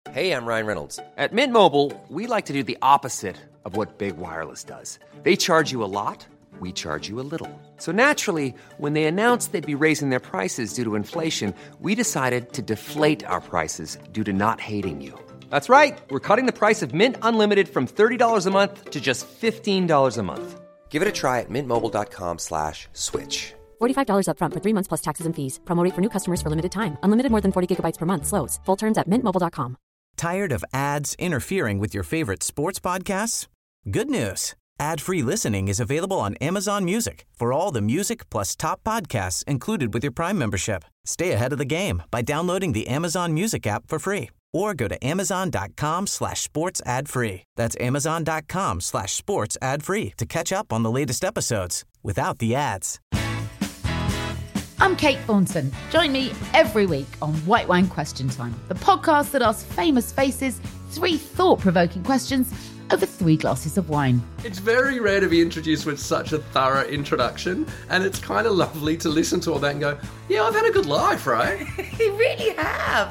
Hey, I'm Ryan Reynolds. At Mint Mobile, we like to do the opposite of what Big Wireless does. They charge you a lot, we charge you a little. So naturally, when they announced they'd be raising their prices due to inflation, we decided to deflate our prices due to not hating you. That's right. We're cutting the price of Mint Unlimited from $30 a month to just $15 a month. Give it a try at mintmobile.com/switch. $45 up front for 3 months plus taxes and fees. Promo rate for new customers for limited time. Unlimited more than 40 gigabytes per month. Slows full terms at mintmobile.com. Tired of ads interfering with your favorite sports podcasts? Good news. Ad-free listening is available on Amazon Music for all the music plus top podcasts included with your Prime membership. Stay ahead of the game by downloading the Amazon Music app for free or go to amazon.com/sports ad free. That's amazon.com/sports ad free to catch up on the latest episodes without the ads. I'm Kate Thornton. Join me every week on White Wine Question Time, the podcast that asks famous faces 3 thought-provoking questions over 3 glasses of wine. It's very rare to be introduced with such a thorough introduction, and it's kind of lovely to listen to all that and go, yeah, I've had a good life, right? You really have.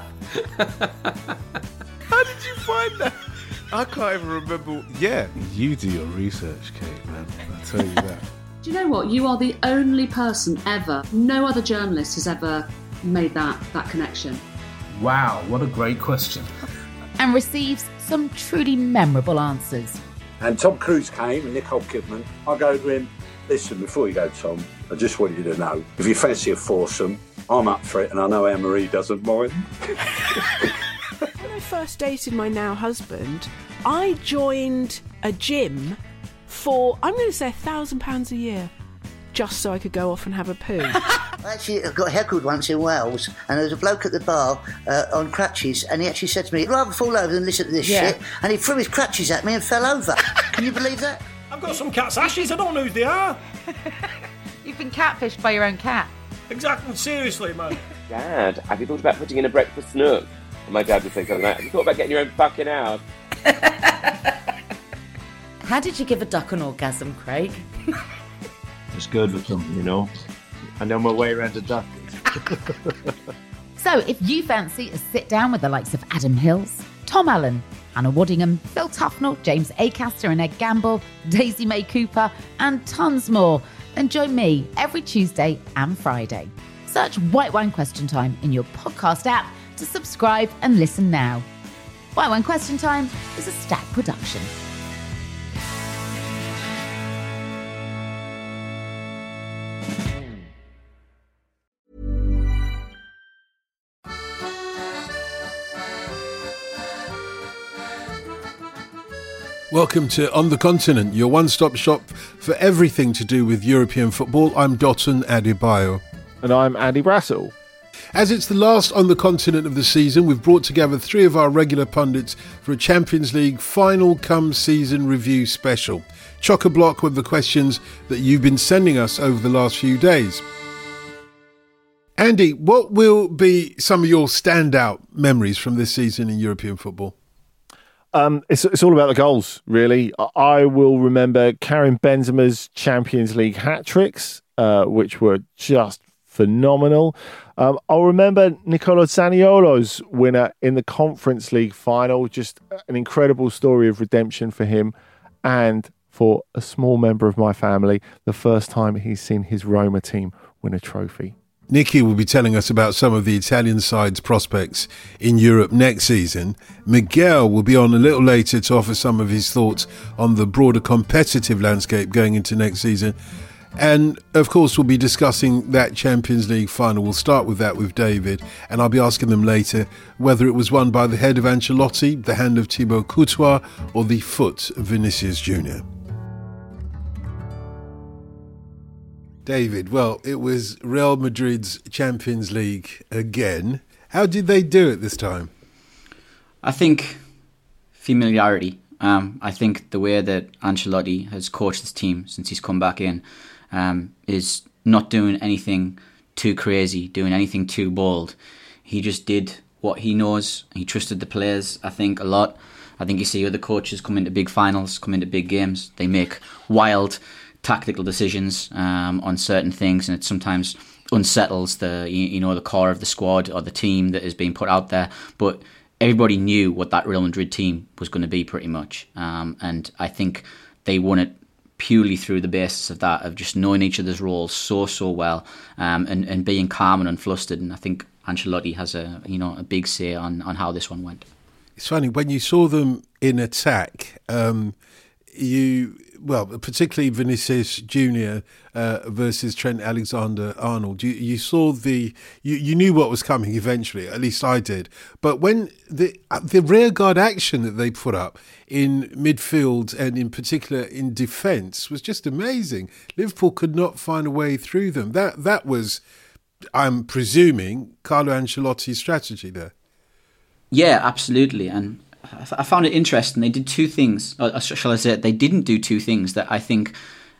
How did you find that? I can't even remember. Yeah, you do your research, Kate, man. I'll tell you that. Do you know what? You are the only person ever, no other journalist has ever made that connection. Wow, what a great question. And receives some truly memorable answers. And Tom Cruise came and Nicole Kidman. I go to him, listen, before you go, Tom, I just want you to know, if you fancy a foursome, I'm up for it, and I know Anne-Marie doesn't mind. When I first dated my now husband, I joined a gym for, I'm going to say £1,000 a year, just so I could go off and have a poo. Actually, I got heckled once in Wales, and there was a bloke at the bar on crutches, and he actually said to me, I'd rather fall over than listen to this shit, and he threw his crutches at me and fell over. Can you believe that? I've got some cat's ashes, I don't know who they are. You've been catfished by your own cat. Exactly, seriously, man. Dad, have you thought about putting in a breakfast nook? And my dad would say something like, have you thought about getting your own fucking house? How did you give a duck an orgasm, Craig? It's good with them, you know. I know my way around a duck. So if you fancy a sit down with the likes of Adam Hills, Tom Allen, Hannah Waddingham, Phil Tufnell, James Acaster and Ed Gamble, Daisy May Cooper, and tons more, then join me every Tuesday and Friday. Search White Wine Question Time in your podcast app to subscribe and listen now. White Wine Question Time is a Stack production. Welcome to On the Continent, your one-stop shop for everything to do with European football. I'm Dotun Adebayo. And I'm Andy Brassel. As it's the last On the Continent of the season, we've brought together 3 of our regular pundits for a Champions League final come season review special. Chock-a-block with the questions that you've been sending us over the last few days. Andy, what will be some of your standout memories from this season in European football? It's all about the goals, really. I will remember Karim Benzema's Champions League hat-tricks, which were just phenomenal. I'll remember Nicolo Zaniolo's winner in the Conference League final, just an incredible story of redemption for him and for a small member of my family, the first time he's seen his Roma team win a trophy. Nicky will be telling us about some of the Italian side's prospects in Europe next season. Miguel will be on a little later to offer some of his thoughts on the broader competitive landscape going into next season. And, of course, we'll be discussing that Champions League final. We'll start with that with David, and I'll be asking them later whether it was won by the head of Ancelotti, the hand of Thibaut Courtois, or the foot of Vinicius Junior. David, well, it was Real Madrid's Champions League again. How did they do it this time? I think familiarity. I think the way that Ancelotti has coached this team since he's come back in is not doing anything too crazy, doing anything too bold. He just did what he knows. He trusted the players, I think, a lot. I think you see other coaches come into big finals, come into big games. They make wild tactical decisions on certain things, and it sometimes unsettles the core of the squad or the team that is being put out there. But everybody knew what that Real Madrid team was going to be pretty much. And I think they won it purely through the basis of that, of just knowing each other's roles so well, and being calm and unflustered. And I think Ancelotti has a big say on how this one went. It's funny, when you saw them in attack, particularly Vinicius Junior versus Trent Alexander-Arnold, you saw you knew what was coming eventually. At least I did. But when the rearguard action that they put up in midfield and in particular in defence was just amazing. Liverpool could not find a way through them. That was, I'm presuming, Carlo Ancelotti's strategy there. Yeah, absolutely. And I found it interesting. They did two things, or shall I say, they didn't do two things that I think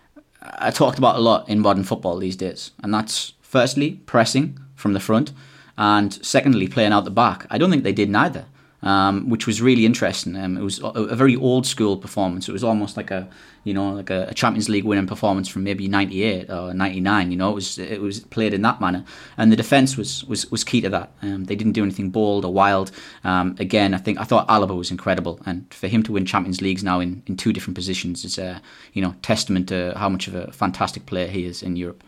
I talked about a lot in modern football these days. And that's, firstly, pressing from the front, and secondly, playing out the back. I don't think they did neither, which was really interesting. It was a very old school performance. It was almost like a Champions League winning performance from maybe 98 or 99. It was played in that manner, and the defence was key to that. They didn't do anything bold or wild. Again, I thought Alaba was incredible, and for him to win Champions Leagues now in two different positions is testament to how much of a fantastic player he is in Europe.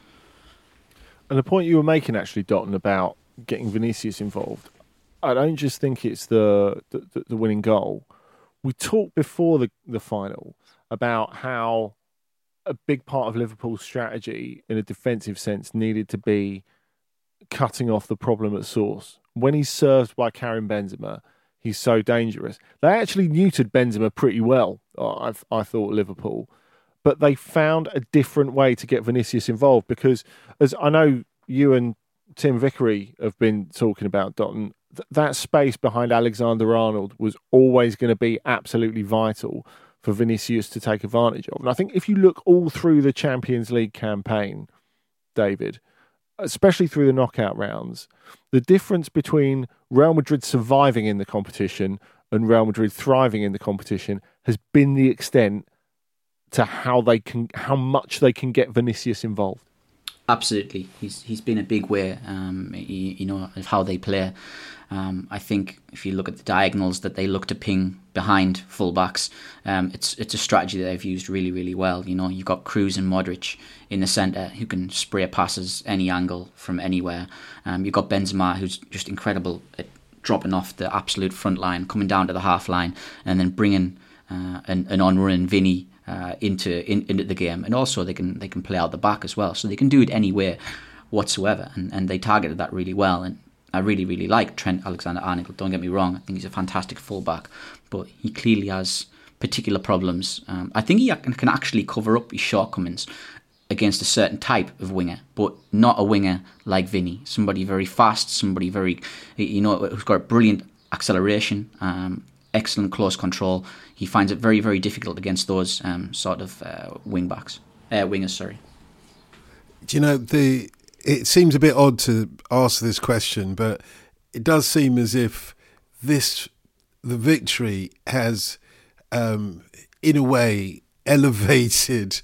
And the point you were making, actually, Dotton, about getting Vinicius involved, I don't just think it's the winning goal. We talked before the final about how a big part of Liverpool's strategy in a defensive sense needed to be cutting off the problem at source. When he's served by Karim Benzema, he's so dangerous. They actually neutered Benzema pretty well, I thought, Liverpool. But they found a different way to get Vinicius involved, because, as I know you and Tim Vickery have been talking about, Dotton, that space behind Alexander-Arnold was always going to be absolutely vital for Vinicius to take advantage of. And I think if you look all through the Champions League campaign, David, especially through the knockout rounds, the difference between Real Madrid surviving in the competition and Real Madrid thriving in the competition has been the extent to how much they can get Vinicius involved. Absolutely, he's been a big way, of how they play. I think if you look at the diagonals that they look to ping behind fullbacks, it's a strategy that they've used really, really well. You've got Kroos and Modric in the centre who can spray passes any angle from anywhere. You've got Benzema, who's just incredible at dropping off the absolute front line, coming down to the half line, and then bringing an on-run Vinny into the game. And also they can play out the back as well, so they can do it anywhere whatsoever, and they targeted that really well. And I really, really like Trent Alexander-Arnold, don't get me wrong. I think he's a fantastic fullback, but he clearly has particular problems. I think he can actually cover up his shortcomings against a certain type of winger, but not a winger like Vinny. Somebody very fast, somebody very, who's got brilliant acceleration, excellent close control. He finds it very, very difficult against those wingers. Sorry. Do it seems a bit odd to ask this question, but it does seem as if the victory has, in a way, elevated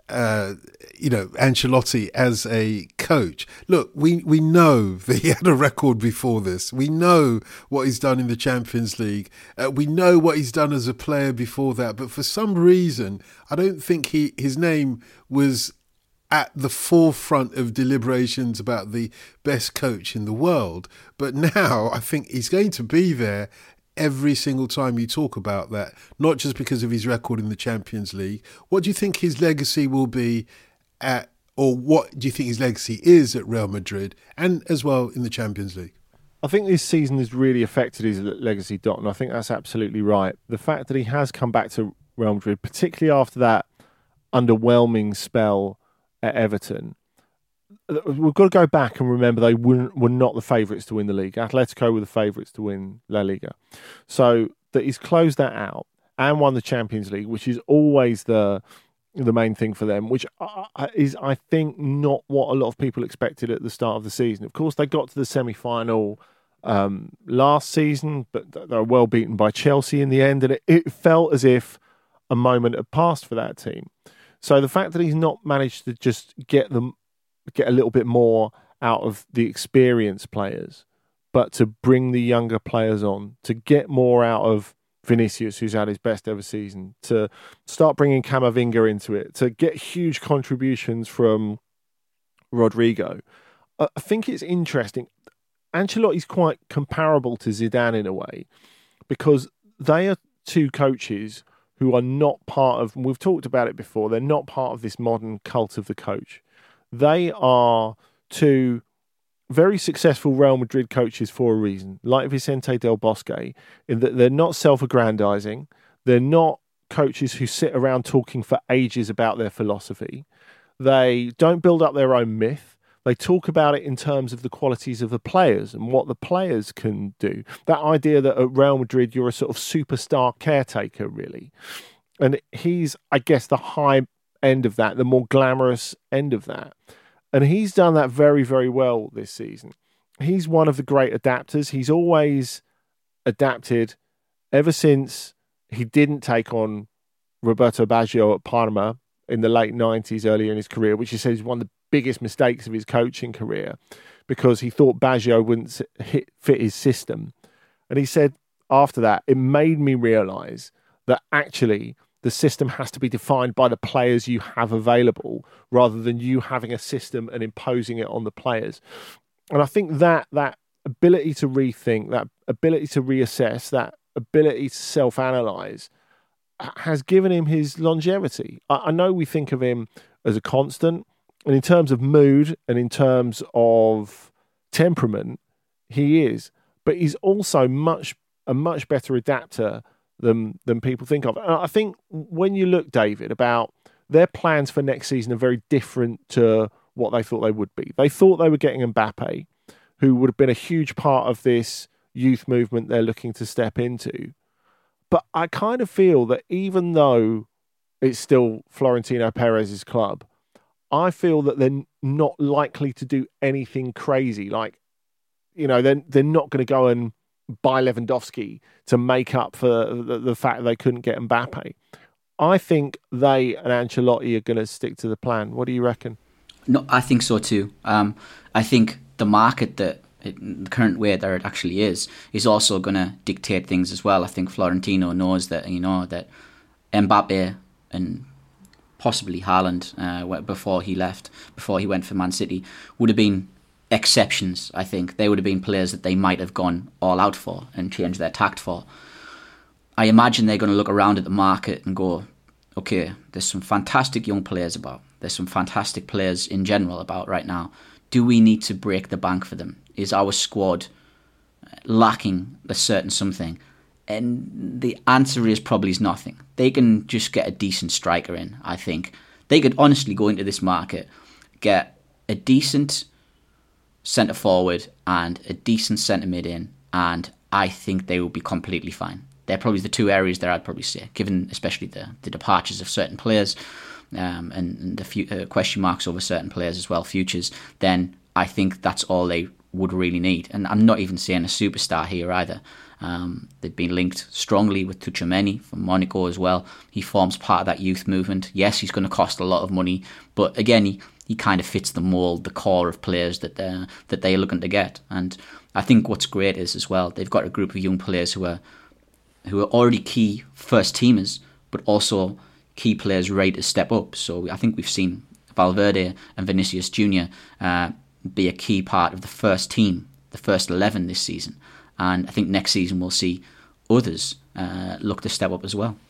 Ancelotti as a coach. Look, we know that he had a record before this. We know what he's done in the Champions League. We know what he's done as a player before that. But for some reason, I don't think his name was at the forefront of deliberations about the best coach in the world. But now I think he's going to be there every single time you talk about that, not just because of his record in the Champions League. What do you think his legacy will be or what do you think his legacy is at Real Madrid and as well in the Champions League? I think this season has really affected his legacy, Dot, and I think that's absolutely right. The fact that he has come back to Real Madrid, particularly after that underwhelming spell at Everton, we've got to go back and remember they were not the favourites to win the league. Atletico were the favourites to win La Liga. So that he's closed that out and won the Champions League, which is always the main thing for them, which is, I think, not what a lot of people expected at the start of the season. Of course, they got to the semi-final last season, but they were well beaten by Chelsea in the end, and it felt as if a moment had passed for that team. So the fact that he's not managed to just get a little bit more out of the experienced players but to bring the younger players on, to get more out of Vinicius, who's had his best ever season, to start bringing Camavinga into it, to get huge contributions from Rodrigo. I think it's interesting. Ancelotti's quite comparable to Zidane in a way, because they are two coaches who are not part of, and we've talked about it before, they're not part of this modern cult of the coach. They are two very successful Real Madrid coaches for a reason, like Vicente Del Bosque, in that they're not self-aggrandizing. They're not coaches who sit around talking for ages about their philosophy. They don't build up their own myth. They talk about it in terms of the qualities of the players and what the players can do. That idea that at Real Madrid, you're a sort of superstar caretaker, really. And he's, I guess, the high end of that, the more glamorous end of that. And he's done that very, very well this season. He's one of the great adapters. He's always adapted ever since he didn't take on Roberto Baggio at Parma in the late 90s, earlier in his career, which he says is one of the biggest mistakes of his coaching career, because he thought Baggio wouldn't fit his system. And he said after that, it made me realise that actually the system has to be defined by the players you have available rather than you having a system and imposing it on the players. And I think that ability to rethink, that ability to reassess, that ability to self-analyse has given him his longevity. I know we think of him as a constant, and in terms of mood and in terms of temperament, he is. But he's also a much better adapter than people think of. And I think when you look, David, about their plans for next season are very different to what they thought they would be. They thought they were getting Mbappe, who would have been a huge part of this youth movement they're looking to step into. But I kind of feel that even though it's still Florentino Perez's club, I feel that they're not likely to do anything crazy. Like, you know, they're not going to go and buy Lewandowski to make up for the fact that they couldn't get Mbappe. I think they and Ancelotti are going to stick to the plan. What do you reckon? No, I think so too. I think the market that in the current way that it actually is also going to dictate things as well. I think Florentino knows that, that Mbappe and possibly Haaland, before he went for Man City, would have been exceptions. I think they would have been players that they might have gone all out for and changed their tact for. I imagine they're going to look around at the market and go, okay, there's some fantastic young players about. There's some fantastic players in general about right now. Do we need to break the bank for them? Is our squad lacking a certain something? And the answer is probably nothing. They can just get a decent striker in, I think. They could honestly go into this market, get a decent centre-forward and a decent centre-mid in, and I think they will be completely fine. They're probably the two areas there I'd probably say, given especially the departures of certain players and the question marks over certain players as well, futures, then I think that's all they would really need. And I'm not even saying a superstar here either. They've been linked strongly with Tchouaméni from Monaco as well. He forms part of that youth movement. Yes, he's going to cost a lot of money, but again, he kind of fits the mould, the core of players that they're looking to get. And I think what's great is as well, they've got a group of young players who are already key first teamers, but also key players ready to step up. So I think we've seen Valverde and Vinicius Jr. Be a key part of the first team, the first 11 this season. And I think next season we'll see others look to step up as well.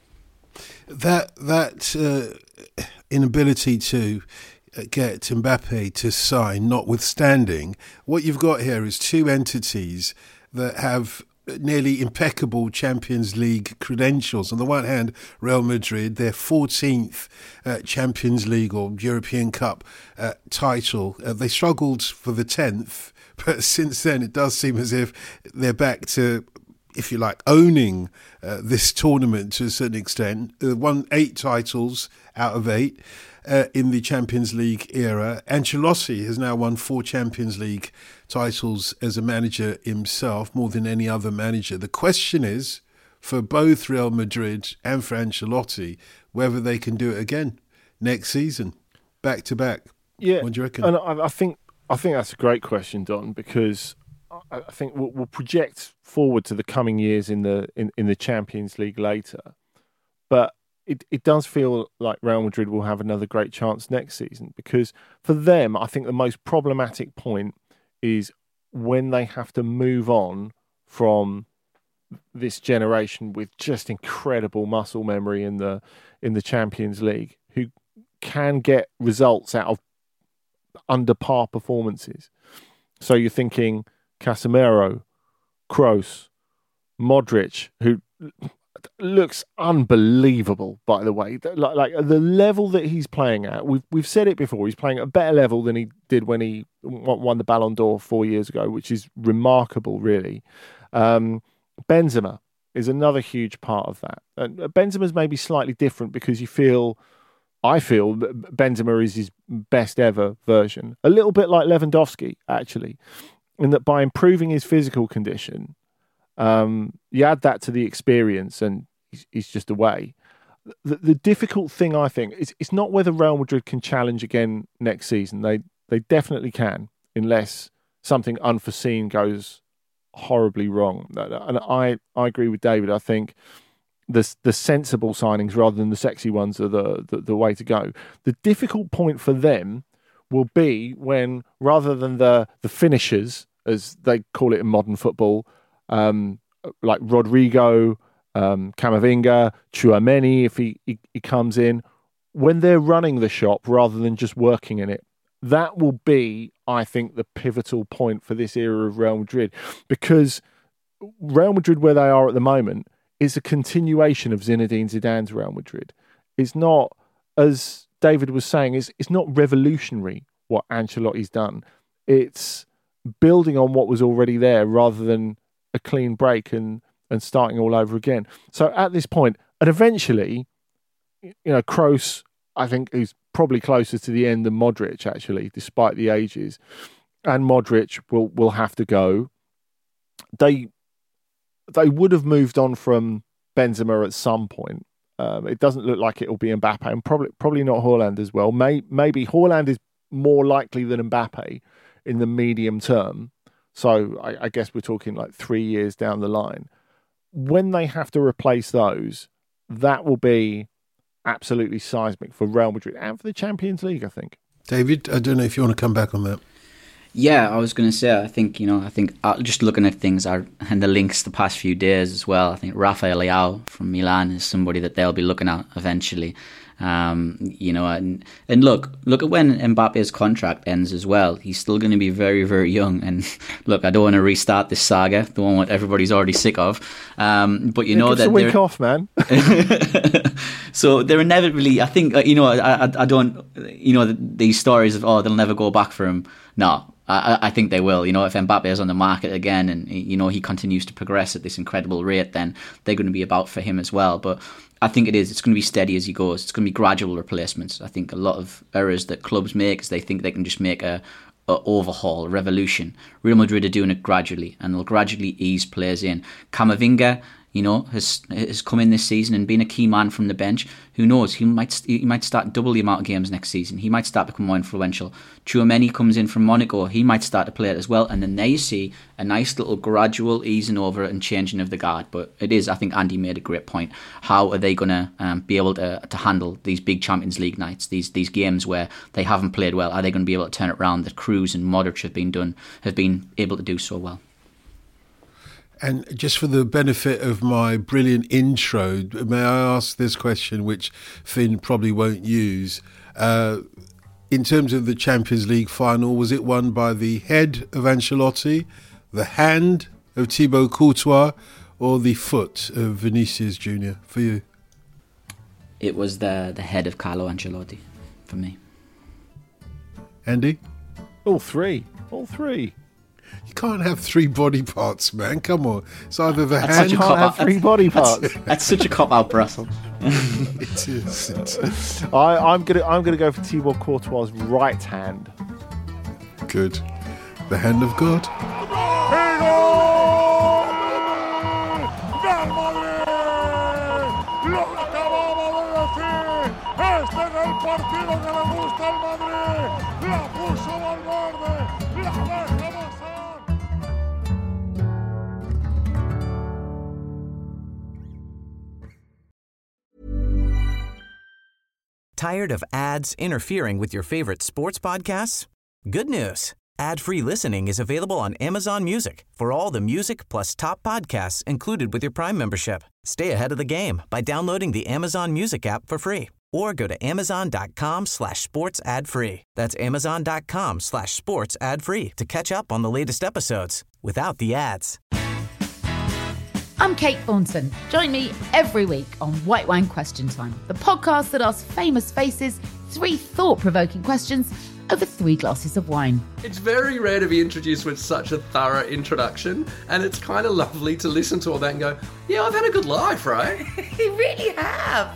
That inability to get Mbappe to sign, notwithstanding, what you've got here is two entities that have nearly impeccable Champions League credentials. On the one hand, Real Madrid, their 14th Champions League or European Cup title. They struggled for the 10th, but since then it does seem as if they're back to, if you like, owning this tournament to a certain extent. Won 8 titles out of 8 in the Champions League era. Ancelotti has now won 4 Champions League titles as a manager himself, more than any other manager. The question is, for both Real Madrid and for Ancelotti, whether they can do it again next season, back to back. Yeah, what do you reckon? And I think that's a great question, Don, because I think we'll project forward to the coming years in the Champions League later, but it does feel like Real Madrid will have another great chance next season, because for them, I think the most problematic point is when they have to move on from this generation with just incredible muscle memory in the Champions League, who can get results out of under par performances. So you're thinking Casemiro, Kroos, Modric, who looks unbelievable, by the way. Like the level that he's playing at, we've said it before, he's playing at a better level than he did when he won the Ballon d'Or 4 years ago, which is remarkable, really. Benzema is another huge part of that. And Benzema's maybe slightly different because I feel Benzema is his best ever version. A little bit like Lewandowski, actually, in that by improving his physical condition, you add that to the experience and he's just away. The difficult thing, I think, is it's not whether Real Madrid can challenge again next season. They definitely can, unless something unforeseen goes horribly wrong. And I agree with David. I think the sensible signings rather than the sexy ones are the way to go. The difficult point for them will be when, rather than the finishers, as they call it in modern football, like Rodrigo, Camavinga, Tchouaméni, if he comes in, when they're running the shop rather than just working in it, that will be, I think, the pivotal point for this era of Real Madrid. Because Real Madrid, where they are at the moment, is a continuation of Zinedine Zidane's Real Madrid. It's not, as David was saying, it's not revolutionary what Ancelotti's done. It's building on what was already there rather than a clean break and starting all over again. So at this point, and eventually, Kroos, I think, is probably closer to the end than Modric, actually, despite the ages. And Modric will have to go. They would have moved on from Benzema at some point. It doesn't look like it will be Mbappe, and probably not Haaland as well. Maybe Haaland is more likely than Mbappe in the medium term. So I guess we're talking like 3 years down the line. When they have to replace those, that will be absolutely seismic for Real Madrid and for the Champions League, I think. David, I don't know if you want to come back on that. Yeah, I was going to say, I think just looking at things and the links the past few days as well, I think Rafael Leao from Milan is somebody that they'll be looking at eventually. And look at when Mbappe's contract ends as well. He's still going to be very, very young. And look, I don't want to restart this saga, the one that everybody's already sick of. But you know that a week off, man. So they're inevitably, I think, I don't, these stories of they'll never go back for him. No. I think they will. If Mbappe is on the market again and, he continues to progress at this incredible rate, then they're going to be about for him as well. But I think it's going to be steady as he goes. It's going to be gradual replacements. I think a lot of errors that clubs make is they think they can just make a overhaul, a revolution. Real Madrid are doing it gradually, and they'll gradually ease players in. Camavinga, has come in this season and been a key man from the bench. Who knows? He might start double the amount of games next season. He might start to become more influential. Tchouaméni comes in from Monaco. He might start to play it as well. And then there you see a nice little gradual easing over and changing of the guard. But it is, I think Andy made a great point. How are they going to be able to handle these big Champions League nights, these games where they haven't played well? Are they going to be able to turn it around that Kroos and Modric have been able to do so well? And just for the benefit of my brilliant intro, may I ask this question, which Finn probably won't use? In terms of the Champions League final, was it won by the head of Ancelotti, the hand of Thibaut Courtois, or the foot of Vinicius Junior for you? It was the head of Carlo Ancelotti for me. Andy? All three. You can't have three body parts, man. Come on. It's either the hand... You can't have three body parts. That's such a cop-out, Russell. It is. I'm gonna go for Thibaut Courtois' right hand. Good. The hand of God. Tired of ads interfering with your favorite sports podcasts? Good news. Ad-free listening is available on Amazon Music for all the music plus top podcasts included with your Prime membership. Stay ahead of the game by downloading the Amazon Music app for free or go to amazon.com/sports ad free. That's amazon.com/sports ad free to catch up on the latest episodes without the ads. I'm Kate Thornton. Join me every week on White Wine Question Time, the podcast that asks famous faces 3 thought-provoking questions over 3 glasses of wine. It's very rare to be introduced with such a thorough introduction, and it's kind of lovely to listen to all that and go, yeah, I've had a good life, right? You really have.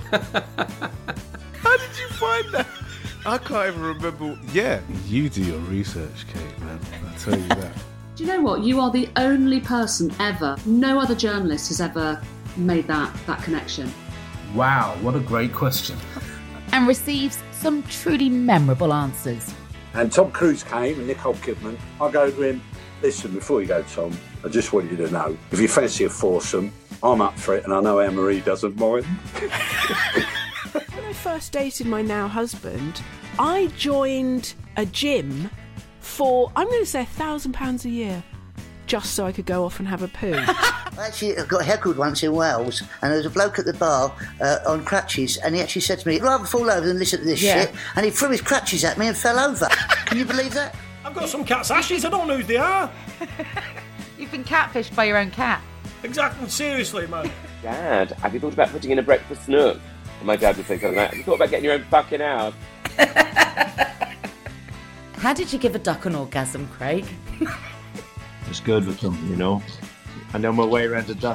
How did you find that? I can't even remember. Yeah, you do your research, Kate, man. I'll tell you that. Do you know what? You are the only person ever, no other journalist has ever made that connection. Wow, what a great question. And receives some truly memorable answers. And Tom Cruise came and Nicole Kidman. I go to him, listen, before you go, Tom, I just want you to know, if you fancy a foursome, I'm up for it, and I know Anne-Marie doesn't mind. When I first dated my now husband, I joined a gym for, I'm going to say £1,000 a year, just so I could go off and have a poo. I actually got heckled once in Wales, and there was a bloke at the bar on crutches, and he actually said to me, I'd rather fall over than listen to this shit, and he threw his crutches at me and fell over. Can you believe that? I've got some cat's ashes, I don't know who they are. You've been catfished by your own cat. Exactly, seriously, man. Dad, have you thought about putting in a breakfast nook? And my dad would say something like that. Have you thought about getting your own fucking house? How did you give a duck an orgasm, Craig? It's good with them, you know. I know my way around a duck.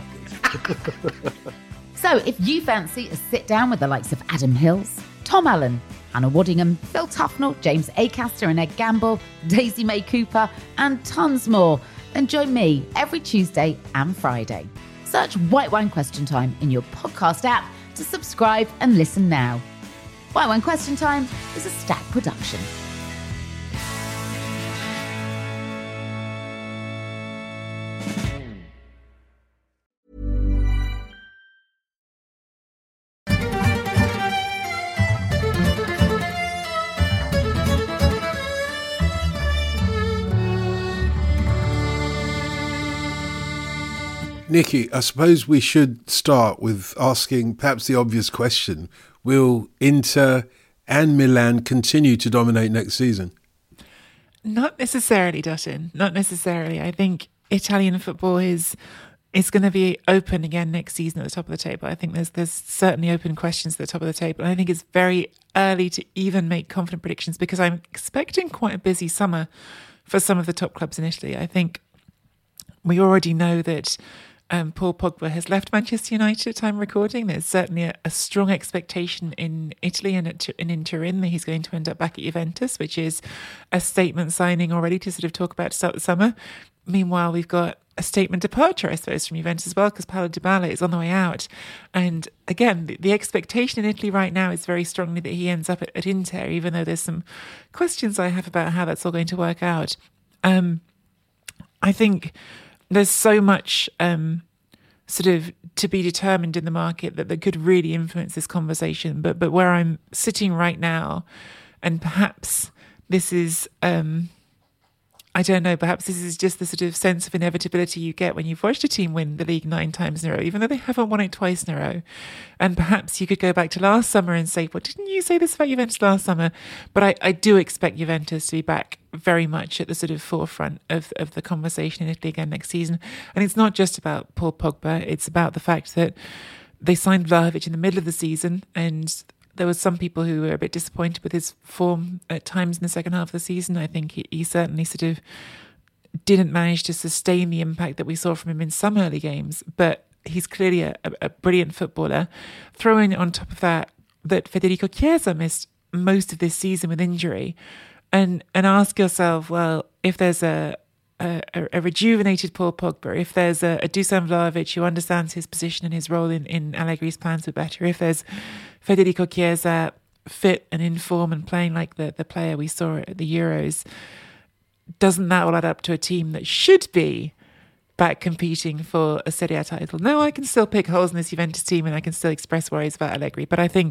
So if you fancy a sit down with the likes of Adam Hills, Tom Allen, Hannah Waddingham, Phil Tufnell, James Acaster and Ed Gamble, Daisy May Cooper and tons more, then join me every Tuesday and Friday. Search White Wine Question Time in your podcast app to subscribe and listen now. White Wine Question Time is a Stack production. Nikki, I suppose we should start with asking perhaps the obvious question. Will Inter and Milan continue to dominate next season? Not necessarily, Dutton. Not necessarily. I think Italian football is going to be open again next season at the top of the table. I think there's certainly open questions at the top of the table. And I think it's very early to even make confident predictions because I'm expecting quite a busy summer for some of the top clubs in Italy. I think we already know that Paul Pogba has left Manchester United at time of recording. There's certainly a strong expectation in Italy and in Turin that he's going to end up back at Juventus, which is a statement signing already to sort of talk about to start the summer. Meanwhile, we've got a statement departure, I suppose, from Juventus as well, because Paulo Dybala is on the way out. And again, the expectation in Italy right now is very strongly that he ends up at Inter, even though there's some questions I have about how that's all going to work out. I think there's so much sort of to be determined in the market that could really influence this conversation. But where I'm sitting right now, and perhaps this is, I don't know, perhaps this is just the sort of sense of inevitability you get when you've watched a team win the league 9 times in a row, even though they haven't won it twice in a row. And perhaps you could go back to last summer and say, well, didn't you say this about Juventus last summer? But I do expect Juventus to be back very much at the sort of forefront of the conversation in Italy again next season. And it's not just about Paul Pogba, it's about the fact that they signed Vlahovic in the middle of the season, and there was some people who were a bit disappointed with his form at times in the second half of the season. I think he certainly sort of didn't manage to sustain the impact that we saw from him in some early games, but he's clearly a brilliant footballer. Throw in on top of that Federico Chiesa missed most of this season with injury, and ask yourself, well, if there's a rejuvenated Paul Pogba, if there's a Dusan Vlahovic who understands his position and his role in Allegri's plans for better, if there's Federico Chiesa fit and in form and playing like the player we saw at the Euros, doesn't that all add up to a team that should be back competing for a Serie A title? No, I can still pick holes in this Juventus team and I can still express worries about Allegri, but I think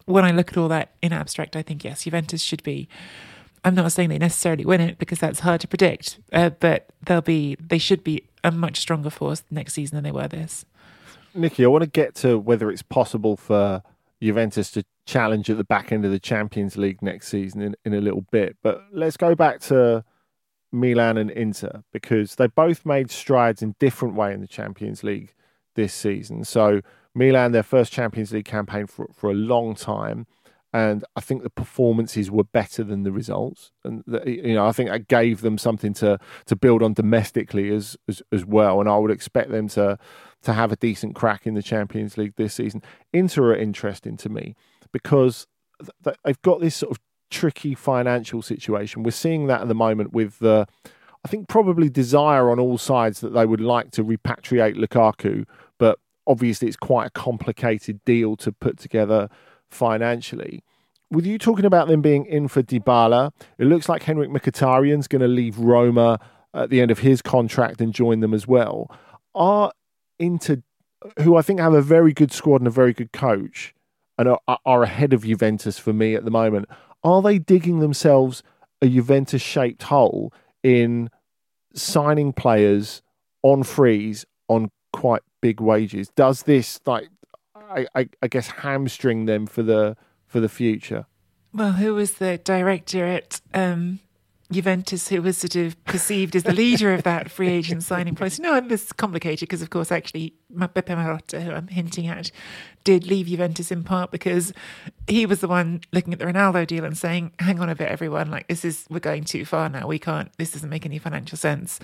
when I look at all that in abstract, I think, yes, Juventus should be. I'm not saying they necessarily win it because that's hard to predict, but they should be a much stronger force next season than they were this. Nicky, I want to get to whether it's possible for Juventus to challenge at the back end of the Champions League next season in a little bit. But let's go back to Milan and Inter, because they both made strides in different way in the Champions League this season. So Milan, their first Champions League campaign for a long time. And I think the performances were better than the results, and I think that gave them something to build on domestically as well. And I would expect them to have a decent crack in the Champions League this season. Inter are interesting to me because they've got this sort of tricky financial situation. We're seeing that at the moment with I think probably desire on all sides that they would like to repatriate Lukaku, but obviously it's quite a complicated deal to put together financially. With you talking about them being in for Dybala, it looks like Henrik Mkhitaryan's going to leave Roma at the end of his contract and join them as well. Are Inter, who I think have a very good squad and a very good coach, and are ahead of Juventus for me at the moment, are they digging themselves a Juventus-shaped hole in signing players on frees on quite big wages? Does this, I guess, hamstring them for the future? Well, who was the director at Juventus who was sort of perceived as the leader of that free agent signing process? No, this is complicated because, of course, actually, Beppe Marotta, who I'm hinting at, did leave Juventus in part because he was the one looking at the Ronaldo deal and saying, hang on a bit, everyone, we're going too far now. This doesn't make any financial sense.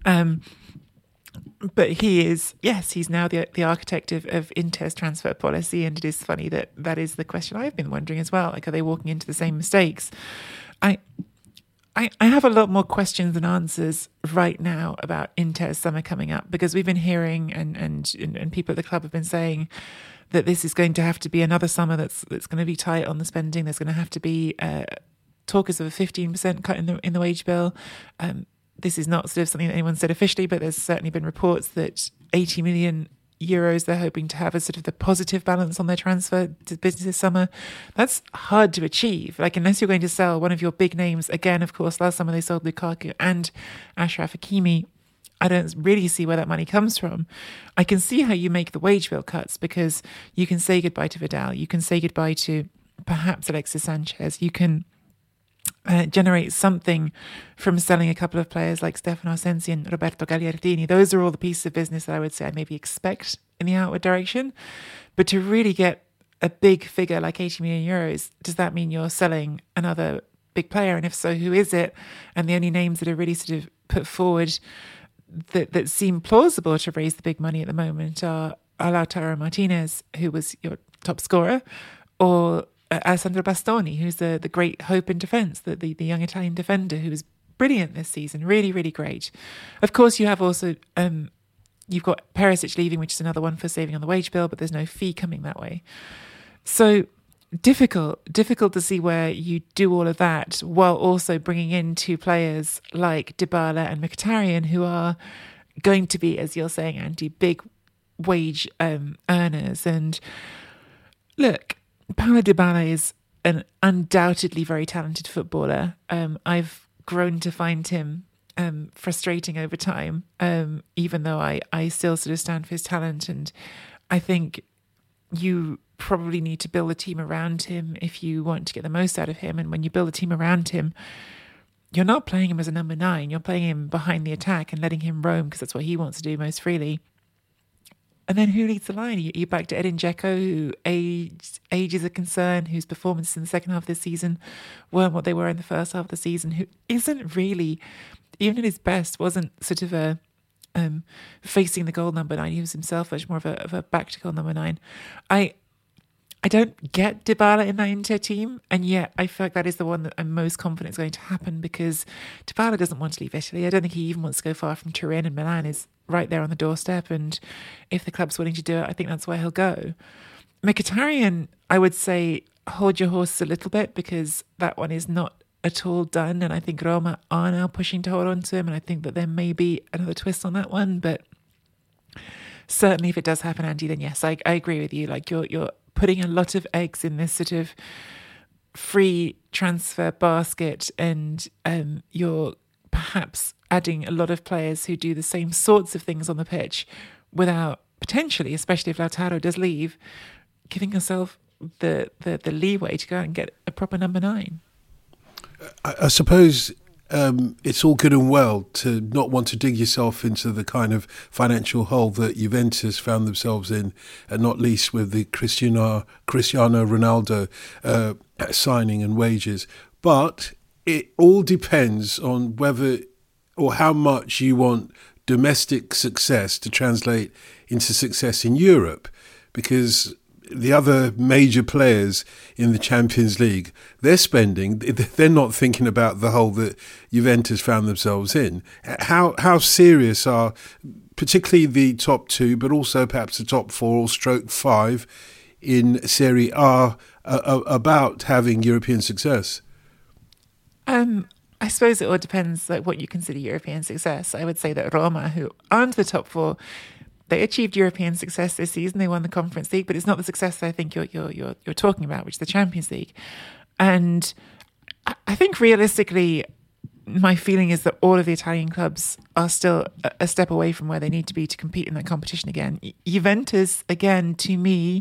But he is, yes, he's now the architect of Inter's transfer policy. And it is funny that is the question I've been wondering as well. Are they walking into the same mistakes? I have a lot more questions than answers right now about Inter's summer coming up, because we've been hearing and people at the club have been saying that this is going to have to be another summer that's going to be tight on the spending. There's going to have to be talk of a 15% cut in the wage bill. This is not sort of something that anyone said officially, but there's certainly been reports that 80 million euros they're hoping to have as sort of the positive balance on their transfer to business this summer. That's hard to achieve. Unless you're going to sell one of your big names, again, of course, last summer they sold Lukaku and Achraf Hakimi. I don't really see where that money comes from. I can see how you make the wage bill cuts, because you can say goodbye to Vidal. You can say goodbye to perhaps Alexis Sanchez. You can generate something from selling a couple of players like Stefano Sensi and Roberto Gagliardini. Those are all the pieces of business that I would say I maybe expect in the outward direction. But to really get a big figure like 80 million euros, does that mean you're selling another big player? And if so, who is it? And the only names that are really sort of put forward that seem plausible to raise the big money at the moment are Lautaro Martinez, who was your top scorer, or Alessandro Bastoni, who's the great hope in defence, the young Italian defender who was brilliant this season, really, really great. Of course, you have also, you've got Perisic leaving, which is another one for saving on the wage bill, but there's no fee coming that way. So difficult to see where you do all of that while also bringing in two players like Dybala and Mkhitaryan, who are going to be, as you're saying, Andy, big wage earners. And look, Paulo Dybala is an undoubtedly very talented footballer. I've grown to find him frustrating over time, even though I still sort of stand for his talent. And I think you probably need to build a team around him if you want to get the most out of him. And when you build a team around him, you're not playing him as a number 9. You're playing him behind the attack and letting him roam because that's what he wants to do most freely. And then who leads the line? You're back to Edin Dzeko, who age is a concern, whose performances in the second half of the season weren't what they were in the first half of the season, who isn't really, even at his best, wasn't sort of a facing the goal number 9. He was himself much more of a back to goal number 9. I don't get Dybala in that Inter team, and yet I feel like that is the one that I'm most confident is going to happen, because Dybala doesn't want to leave Italy. I don't think he even wants to go far from Turin, and Milan is right there on the doorstep, and if the club's willing to do it, I think that's where he'll go. Mkhitaryan, I would say hold your horses a little bit, because that one is not at all done, and I think Roma are now pushing to hold on to him, and I think that there may be another twist on that one, but certainly if it does happen, Andy, then yes, I agree with you. Like you're putting a lot of eggs in this sort of free transfer basket, and you're perhaps adding a lot of players who do the same sorts of things on the pitch without potentially, especially if Lautaro does leave, giving yourself the leeway to go out and get a proper number 9. I suppose it's all good and well to not want to dig yourself into the kind of financial hole that Juventus found themselves in, and not least with the Cristiano Ronaldo signing and wages. But it all depends on whether or how much you want domestic success to translate into success in Europe, because the other major players in the Champions League, they're not thinking about the hole that Juventus found themselves in. How serious are particularly the top 2, but also perhaps the top 4 or stroke 5 in Serie A about having European success? I suppose it all depends what you consider European success. I would say that Roma, who aren't the top 4, they achieved European success this season. They won the Conference League, but it's not the success that I think you're talking about, which is the Champions League. And I think realistically, my feeling is that all of the Italian clubs are still a step away from where they need to be to compete in that competition again. Juventus, again, to me,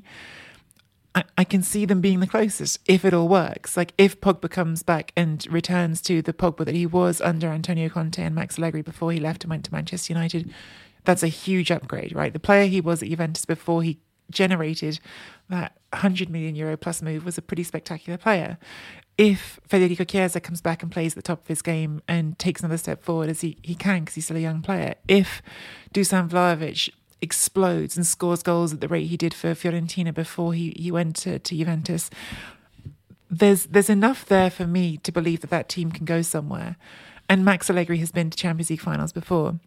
I can see them being the closest if it all works. Like if Pogba comes back and returns to the Pogba that he was under Antonio Conte and Max Allegri before he left and went to Manchester United, that's a huge upgrade, right? The player he was at Juventus before he generated that €100 million plus move was a pretty spectacular player. If Federico Chiesa comes back and plays at the top of his game and takes another step forward, as he can because he's still a young player, if Dusan Vlahovic explodes and scores goals at the rate he did for Fiorentina before he went to Juventus, there's enough there for me to believe that team can go somewhere. And Max Allegri has been to Champions League finals before.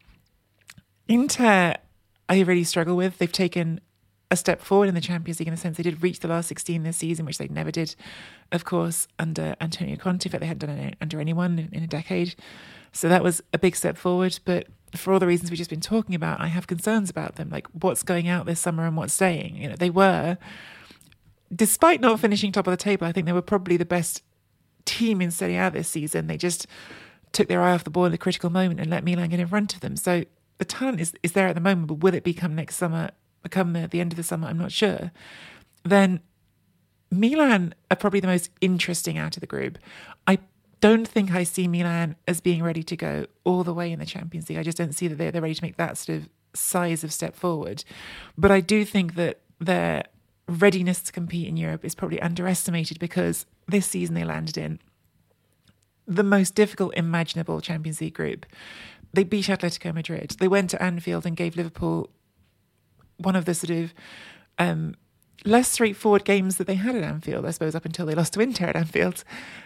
Inter, I really struggle with. They've taken a step forward in the Champions League in the sense they did reach the last 16 this season, which they never did, of course, under Antonio Conte. In fact, they hadn't done it under anyone in a decade. So that was a big step forward. But for all the reasons we've just been talking about, I have concerns about them, like what's going out this summer and what's staying. They were, despite not finishing top of the table, I think they were probably the best team in Serie A this season. They just took their eye off the ball at a critical moment and let Milan get in front of them. So the talent is there at the moment, but will it become next summer, become the end of the summer? I'm not sure. Then Milan are probably the most interesting out of the group. I don't think I see Milan as being ready to go all the way in the Champions League. I just don't see that they're ready to make that sort of size of step forward. But I do think that their readiness to compete in Europe is probably underestimated because this season they landed in the most difficult imaginable Champions League group. They beat Atletico Madrid. They went to Anfield and gave Liverpool one of the sort of less straightforward games that they had at Anfield, I suppose, up until they lost to Inter at Anfield.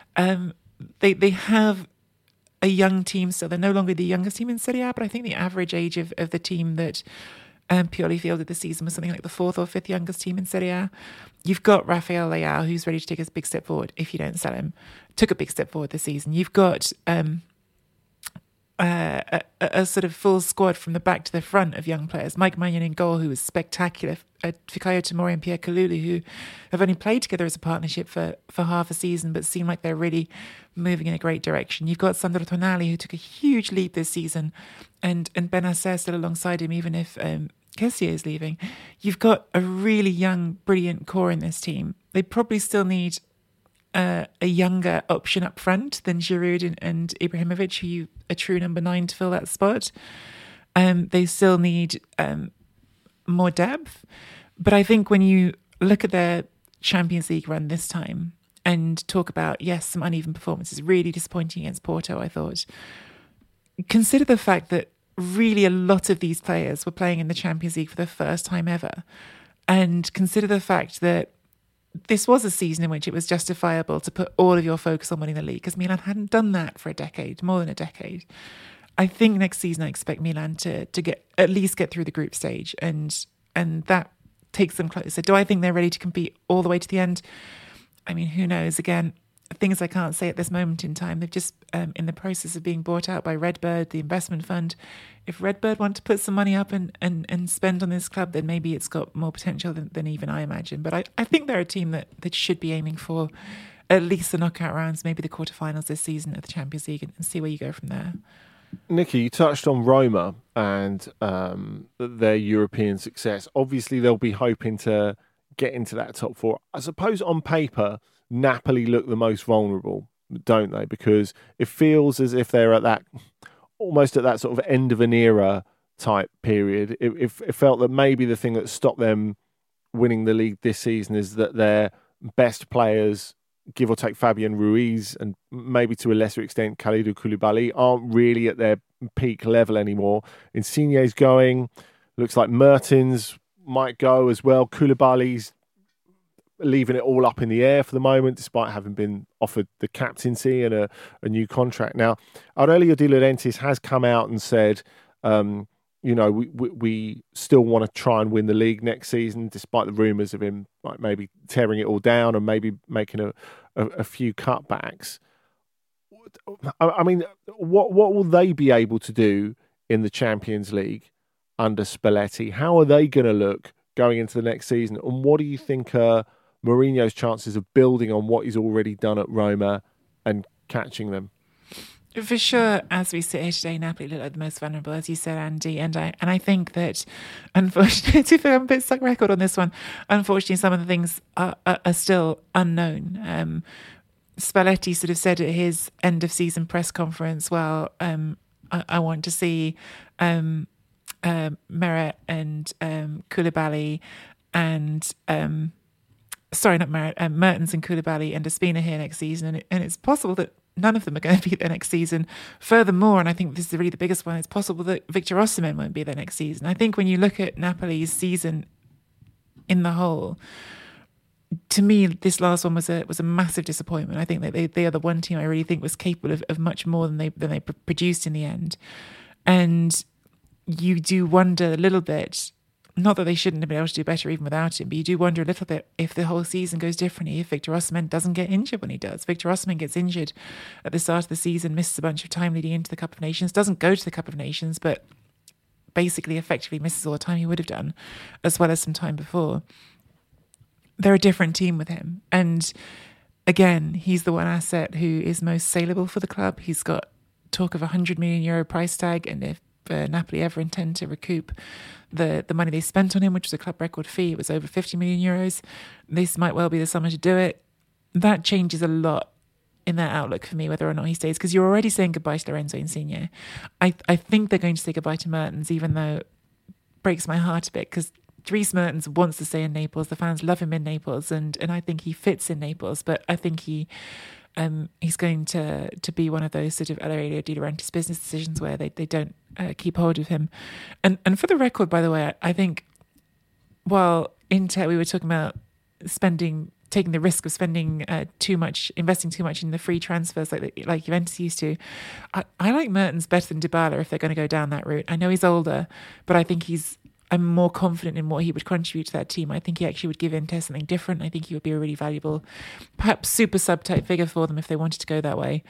They have a young team still. They're no longer the youngest team in Serie A, but I think the average age of the team that Pioli fielded this season was something like the 4th or 5th youngest team in Serie A. You've got Rafael Leao, who's ready to take a big step forward if you don't sell him. Took a big step forward this season. You've got a sort of full squad from the back to the front of young players. Mike Maignan in goal, who was spectacular. Fikayo Tomori and Pierre Kalulu, who have only played together as a partnership for half a season, but seem like they're really moving in a great direction. You've got Sandro Tonali, who took a huge leap this season, and Benacer still alongside him, even if Kessié is leaving. You've got a really young, brilliant core in this team. They probably still need a younger option up front than Giroud and Ibrahimovic, who a true number 9 to fill that spot. They still need more depth. But I think when you look at their Champions League run this time and talk about, yes, some uneven performances, really disappointing against Porto, I thought, consider the fact that really a lot of these players were playing in the Champions League for the first time ever. And consider the fact that this was a season in which it was justifiable to put all of your focus on winning the league, because Milan hadn't done that for a decade, more than a decade. I think next season I expect Milan to at least get through the group stage, and that takes them closer. Do I think they're ready to compete all the way to the end? I mean, who knows? Again, things I can't say at this moment in time. They've just in the process of being bought out by Redbird, the investment fund. If Redbird want to put some money up and spend on this club, then maybe it's got more potential than even I imagine. But I think they're a team that should be aiming for at least the knockout rounds, maybe the quarterfinals this season of the Champions League, and see where you go from there. Nikki, you touched on Roma and their European success. Obviously, they'll be hoping to get into that top four. I suppose on paper, Napoli look the most vulnerable, don't they? Because it feels as if they're almost at that sort of end of an era type period. It felt that maybe the thing that stopped them winning the league this season is that their best players, give or take Fabian Ruiz and maybe to a lesser extent Kalidou Koulibaly, aren't really at their peak level anymore. Insigne's going. Looks like Mertens might go as well. Koulibaly's leaving it all up in the air for the moment, despite having been offered the captaincy and a new contract. Now, Aurelio De Laurentiis has come out and said, we still want to try and win the league next season, despite the rumours of him like maybe tearing it all down and maybe making a few cutbacks. I mean, what will they be able to do in the Champions League under Spalletti? How are they going to look going into the next season? And what do you think Mourinho's chances of building on what he's already done at Roma and catching them? For sure, as we sit here today, Napoli look like the most vulnerable, as you said, Andy. And I think that, unfortunately, I'm a bit stuck record on this one. Unfortunately, some of the things are still unknown. Spalletti sort of said at his end of season press conference, "Well, I want to see Meret and Koulibaly and." Sorry, not Meret, Mertens and Koulibaly and Ospina here next season, and it's possible that none of them are going to be there next season. Furthermore, and I think this is really the biggest one, it's possible that Victor Osimhen won't be there next season. I think when you look at Napoli's season in the whole, to me, this last one was a massive disappointment. I think that they are the one team I really think was capable of much more than they produced in the end. And you do wonder a little bit, not that they shouldn't have been able to do better even without him, but you do wonder a little bit if the whole season goes differently, if Victor Osimhen doesn't get injured when he does. Victor Osimhen gets injured at the start of the season, misses a bunch of time leading into the Cup of Nations, doesn't go to the Cup of Nations, but basically effectively misses all the time he would have done, as well as some time before. They're a different team with him. And again, he's the one asset who is most saleable for the club. He's got talk of €100 million price tag, and if Napoli ever intend to recoup the money they spent on him, which was a club record fee, it was over €50 million. This might well be the summer to do it. That changes a lot in their outlook for me, whether or not he stays, because you're already saying goodbye to Lorenzo Insigne. I think they're going to say goodbye to Mertens, even though it breaks my heart a bit, because Dries Mertens wants to stay in Naples. The fans love him in Naples, and I think he fits in Naples, but I think he's going to be one of those sort of Aurelio De Laurentiis business decisions where they don't keep hold of him. And for the record, by the way, I think while Inter, we were talking about taking the risk of spending investing too much in the free transfers like Juventus used to. I like Mertens better than Dybala if they're going to go down that route. I know he's older, but I think I'm more confident in what he would contribute to that team. I think he actually would give Inter something different. I think he would be a really valuable, perhaps super sub-type figure for them if they wanted to go that way.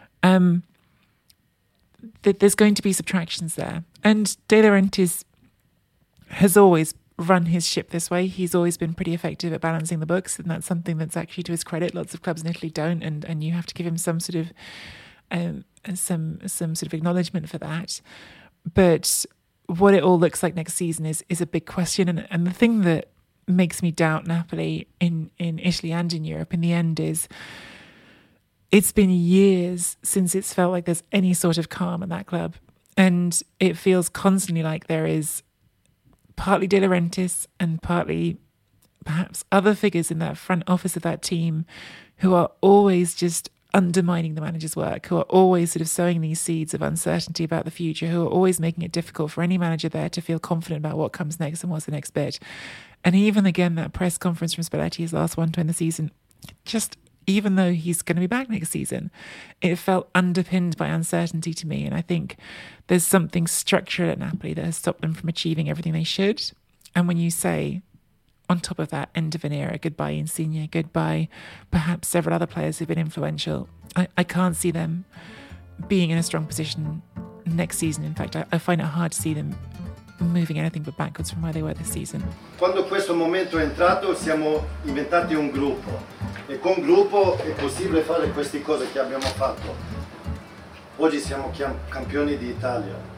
There's going to be subtractions there. And De Laurentiis has always run his ship this way. He's always been pretty effective at balancing the books, and that's something that's actually to his credit. Lots of clubs in Italy don't, and you have to give him some sort of acknowledgement for that. But what it all looks like next season is a big question. And the thing that makes me doubt Napoli in Italy and in Europe in the end is it's been years since it's felt like there's any sort of calm at that club. And it feels constantly like there is partly De Laurentiis and partly perhaps other figures in that front office of that team who are always just undermining the manager's work, who are always sort of sowing these seeds of uncertainty about the future, who are always making it difficult for any manager there to feel confident about what comes next and what's the next bit. And even again, that press conference from Spalletti, his last one to end the season, just even though he's going to be back next season, it felt underpinned by uncertainty to me. And I think there's something structural at Napoli that has stopped them from achieving everything they should. And when you say on top of that end of an era, goodbye Insigne, goodbye perhaps several other players who've been influential, I can't see them being in a strong position next season. In fact, I find it hard to see them moving anything but backwards from where they were this season. Quando questo momento è entrato siamo diventati un gruppo e con gruppo è possibile fare queste cose che abbiamo fatto. Oggi siamo campioni d'Italia.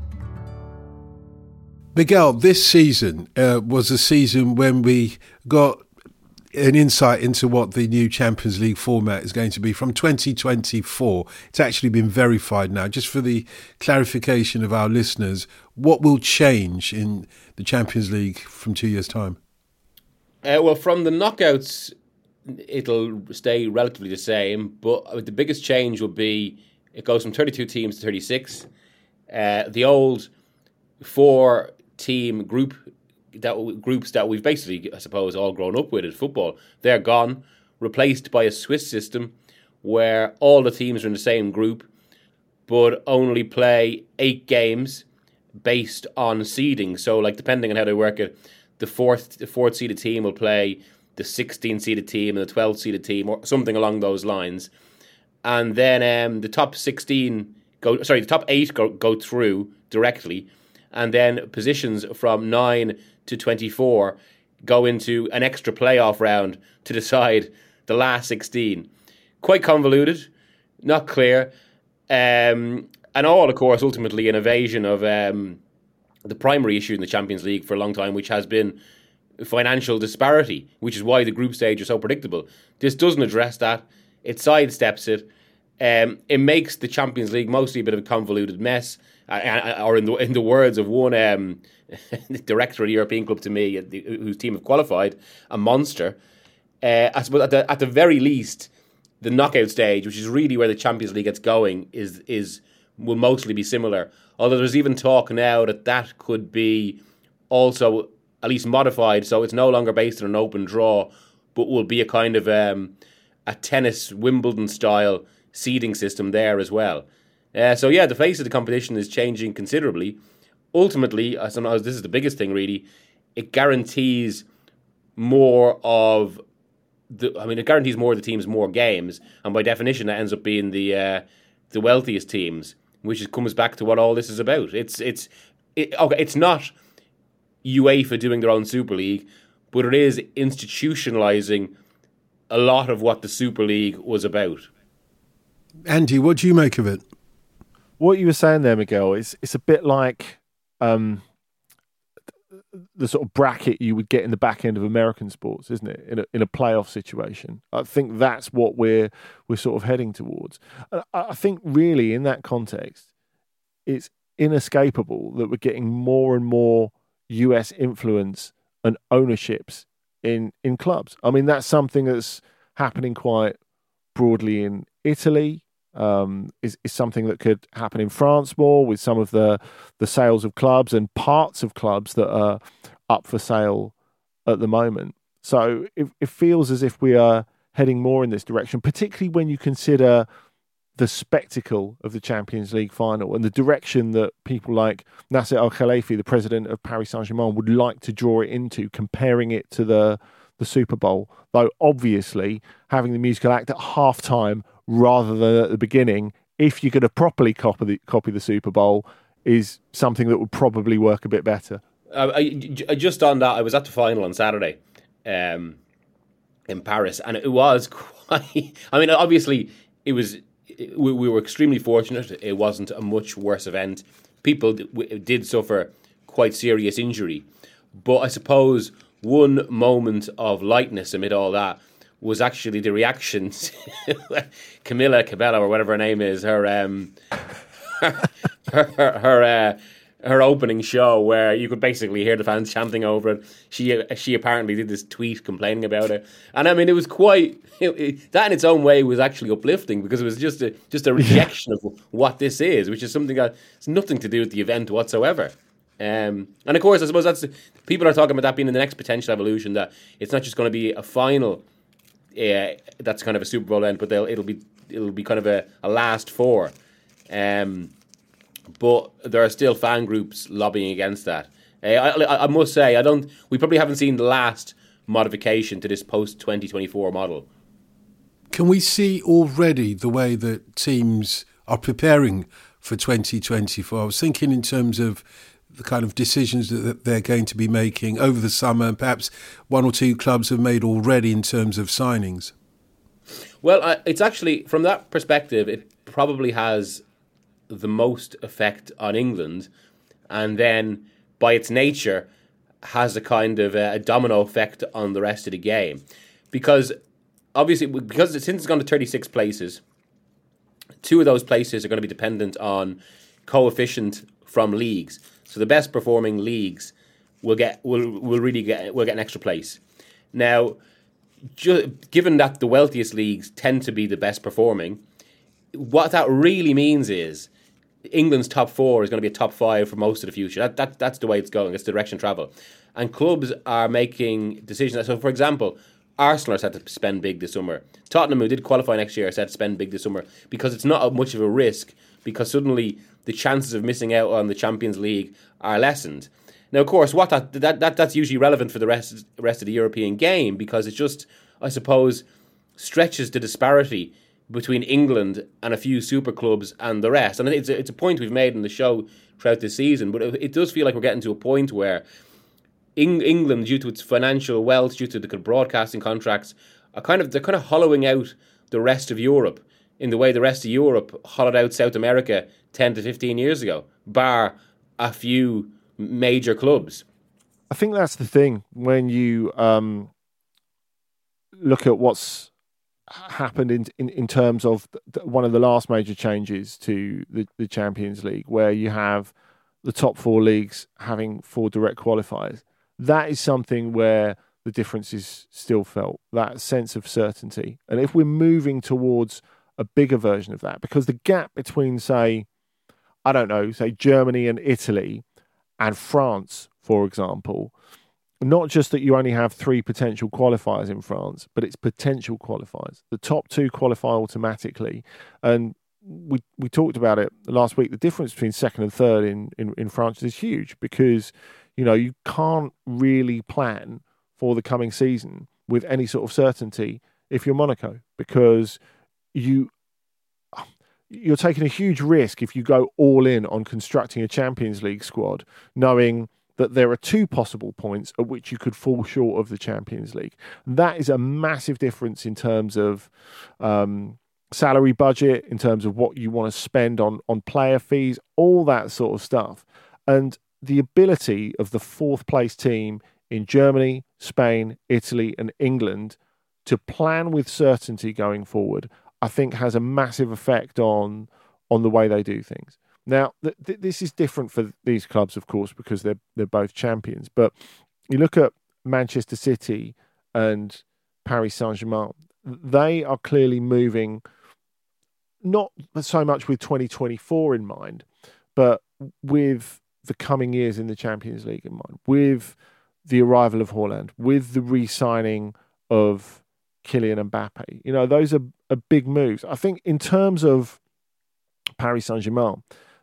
Miguel, this season was a season when we got an insight into what the new Champions League format is going to be from 2024. It's actually been verified now. Just for the clarification of our listeners, what will change in the Champions League from 2 years' time? Well, from the knockouts, it'll stay relatively the same, but the biggest change will be it goes from 32 teams to 36. The old 4-team groups that we've basically, I suppose, all grown up with in football, they're gone, replaced by a Swiss system where all the teams are in the same group, but only play 8 games based on seeding. So, like, depending on how they work it, the fourth seeded team will play the 16th seeded team and the 12th seeded team, or something along those lines. And then the top 8 go through directly, and then positions from 9 to 24 go into an extra playoff round to decide the last 16. Quite convoluted, not clear, and all, of course, ultimately an evasion of the primary issue in the Champions League for a long time, which has been financial disparity, which is why the group stage is so predictable. This doesn't address that. It sidesteps it. It makes the Champions League mostly a bit of a convoluted mess, or in the words of one director of the European club to me, whose team have qualified, a monster. I suppose at the very least, the knockout stage, which is really where the Champions League gets going, will mostly be similar. Although there's even talk now that could be also at least modified, so it's no longer based on an open draw, but will be a kind of a tennis Wimbledon style seeding system there as well. So yeah, the face of the competition is changing considerably. Ultimately, I suppose this is the biggest thing really, it guarantees more of the teams more games, and by definition that ends up being the wealthiest teams, which comes back to what all this is about. It's not UEFA doing their own Super League, but it is institutionalising a lot of what the Super League was about. Andy, what do you make of it? What you were saying there, Miguel, it's a bit like the sort of bracket you would get in the back end of American sports, isn't it? In a playoff situation, I think that's what we're sort of heading towards. I think really in that context, it's inescapable that we're getting more and more US influence and ownerships in clubs. I mean, that's something that's happening quite broadly in Italy. Is something that could happen in France more with some of the sales of clubs and parts of clubs that are up for sale at the moment. So it feels as if we are heading more in this direction, particularly when you consider the spectacle of the Champions League final and the direction that people like Nasser Al-Khelaifi, the president of Paris Saint-Germain, would like to draw it into, comparing it to the Super Bowl. Though obviously having the musical act at halftime rather than at the beginning, if you could have properly copy the Super Bowl, is something that would probably work a bit better. Just on that, I was at the final on Saturday in Paris, and it was quite... I mean, obviously, we were extremely fortunate. It wasn't a much worse event. People did suffer quite serious injury. But I suppose one moment of lightness amid all that was actually the reactions. Camila Cabello, or whatever her name is, her opening show, where you could basically hear the fans chanting over it. She apparently did this tweet complaining about it, and I mean, it was quite that in its own way was actually uplifting, because it was just a rejection of what this is, which is something that has nothing to do with the event whatsoever. And of course, I suppose people are talking about that being in the next potential evolution, that it's not just going to be a final. That's kind of a Super Bowl end, but it'll be kind of a last four. But there are still fan groups lobbying against that. I must say, we probably haven't seen the last modification to this post-2024 model. Can we see already the way that teams are preparing for 2024? I was thinking in terms of the kind of decisions that they're going to be making over the summer, and perhaps one or two clubs have made already in terms of signings. Well, it's actually, from that perspective, it probably has the most effect on England, and then by its nature has a kind of a domino effect on the rest of the game. Because obviously, since it's gone to 36 places, 2 of those places are going to be dependent on coefficient from leagues. So the best performing leagues will get an extra place. Now, given that the wealthiest leagues tend to be the best performing, what that really means is England's top 4 is going to be a top 5 for most of the future. That's the way it's going. It's the direction of travel. And clubs are making decisions. So, for example, Arsenal has had to spend big this summer. Tottenham, who did qualify next year, has had to spend big this summer because it's not much of a risk, because suddenly the chances of missing out on the Champions League are lessened. Now, of course, that's usually relevant for the rest of the European game, because it just, I suppose, stretches the disparity between England and a few super clubs and the rest. And it's a point we've made in the show throughout this season, but it does feel like we're getting to a point where England, due to its financial wealth, due to the broadcasting contracts, they're kind of hollowing out the rest of Europe in the way the rest of Europe hollowed out South America 10 to 15 years ago, bar a few major clubs. I think that's the thing when you look at what's happened in terms of one of the last major changes to the Champions League, where you have the top 4 leagues having 4 direct qualifiers. That is something where the difference is still felt, that sense of certainty. And if we're moving towards a bigger version of that, because the gap between, say Germany and Italy and France, for example, not just that you only have 3 potential qualifiers in France, but it's potential qualifiers. The top 2 qualify automatically. And we talked about it last week. The difference between second and third in France is huge, because you can't really plan for the coming season with any sort of certainty if you're Monaco, because you're taking a huge risk if you go all in on constructing a Champions League squad, knowing that there are 2 possible points at which you could fall short of the Champions League. That is a massive difference in terms of salary budget, in terms of what you want to spend on player fees, all that sort of stuff. And the ability of the 4th place team in Germany, Spain, Italy and England to plan with certainty going forward, I think has a massive effect on the way they do things. Now, this is different for these clubs, of course, because they're both champions. But you look at Manchester City and Paris Saint-Germain, they are clearly moving not so much with 2024 in mind, but with the coming years in the Champions League in mind, with the arrival of Haaland, with the re-signing of Kylian Mbappe. Those are big moves. I think in terms of Paris Saint-Germain,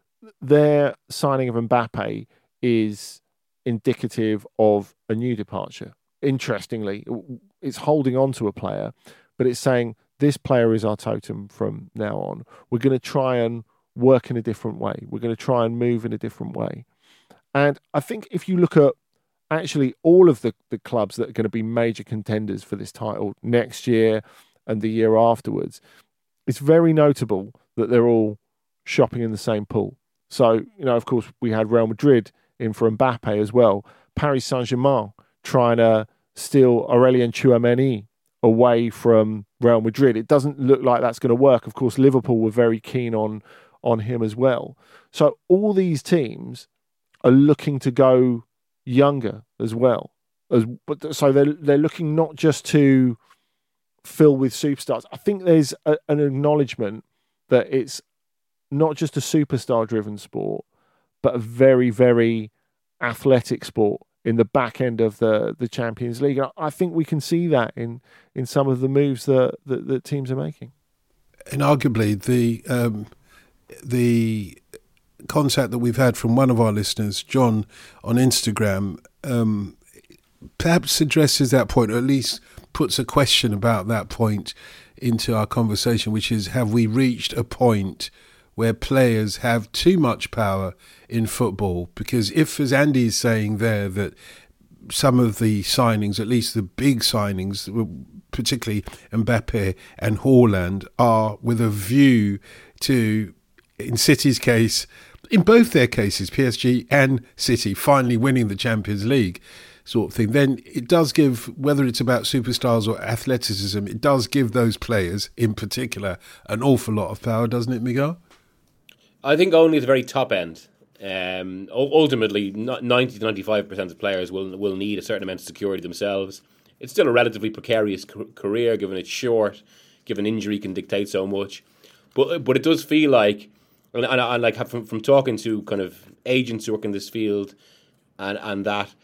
their signing of Mbappe is indicative of a new departure. Interestingly, it's holding on to a player, but it's saying this player is our totem from now on. We're going to try and work in a different way. We're going to try and move in a different way. And I think if you look at actually all of the clubs that are going to be major contenders for this title next year and the year afterwards, it's very notable that they're all shopping in the same pool. So, of course, we had Real Madrid in for Mbappe as well. Paris Saint-Germain trying to steal Aurélien Tchouameni away from Real Madrid. It doesn't look like that's going to work. Of course, Liverpool were very keen on him as well. So all these teams are looking to go younger as well. So they're looking not just to fill with superstars. I think there's an acknowledgement that it's not just a superstar-driven sport, but a very, very athletic sport in the back end of the Champions League. I think we can see that in some of the moves that teams are making. And arguably, the contact that we've had from one of our listeners, John, on Instagram, perhaps addresses that point, or at least puts a question about that point into our conversation, which is, have we reached a point where players have too much power in football? Because if, as Andy is saying there, that some of the signings, at least the big signings, particularly Mbappe and Haaland, are with a view to, in City's case, in both their cases, PSG and City, finally winning the Champions League sort of thing, then it does give, whether it's about superstars or athleticism, it does give those players in particular an awful lot of power, doesn't it, Miguel? I think only at the very top end. Ultimately, 90 to 95% of players will need a certain amount of security themselves. It's still a relatively precarious career, given it's short, given injury can dictate so much. But it does feel like, and I like from talking to kind of agents who work in this field, and that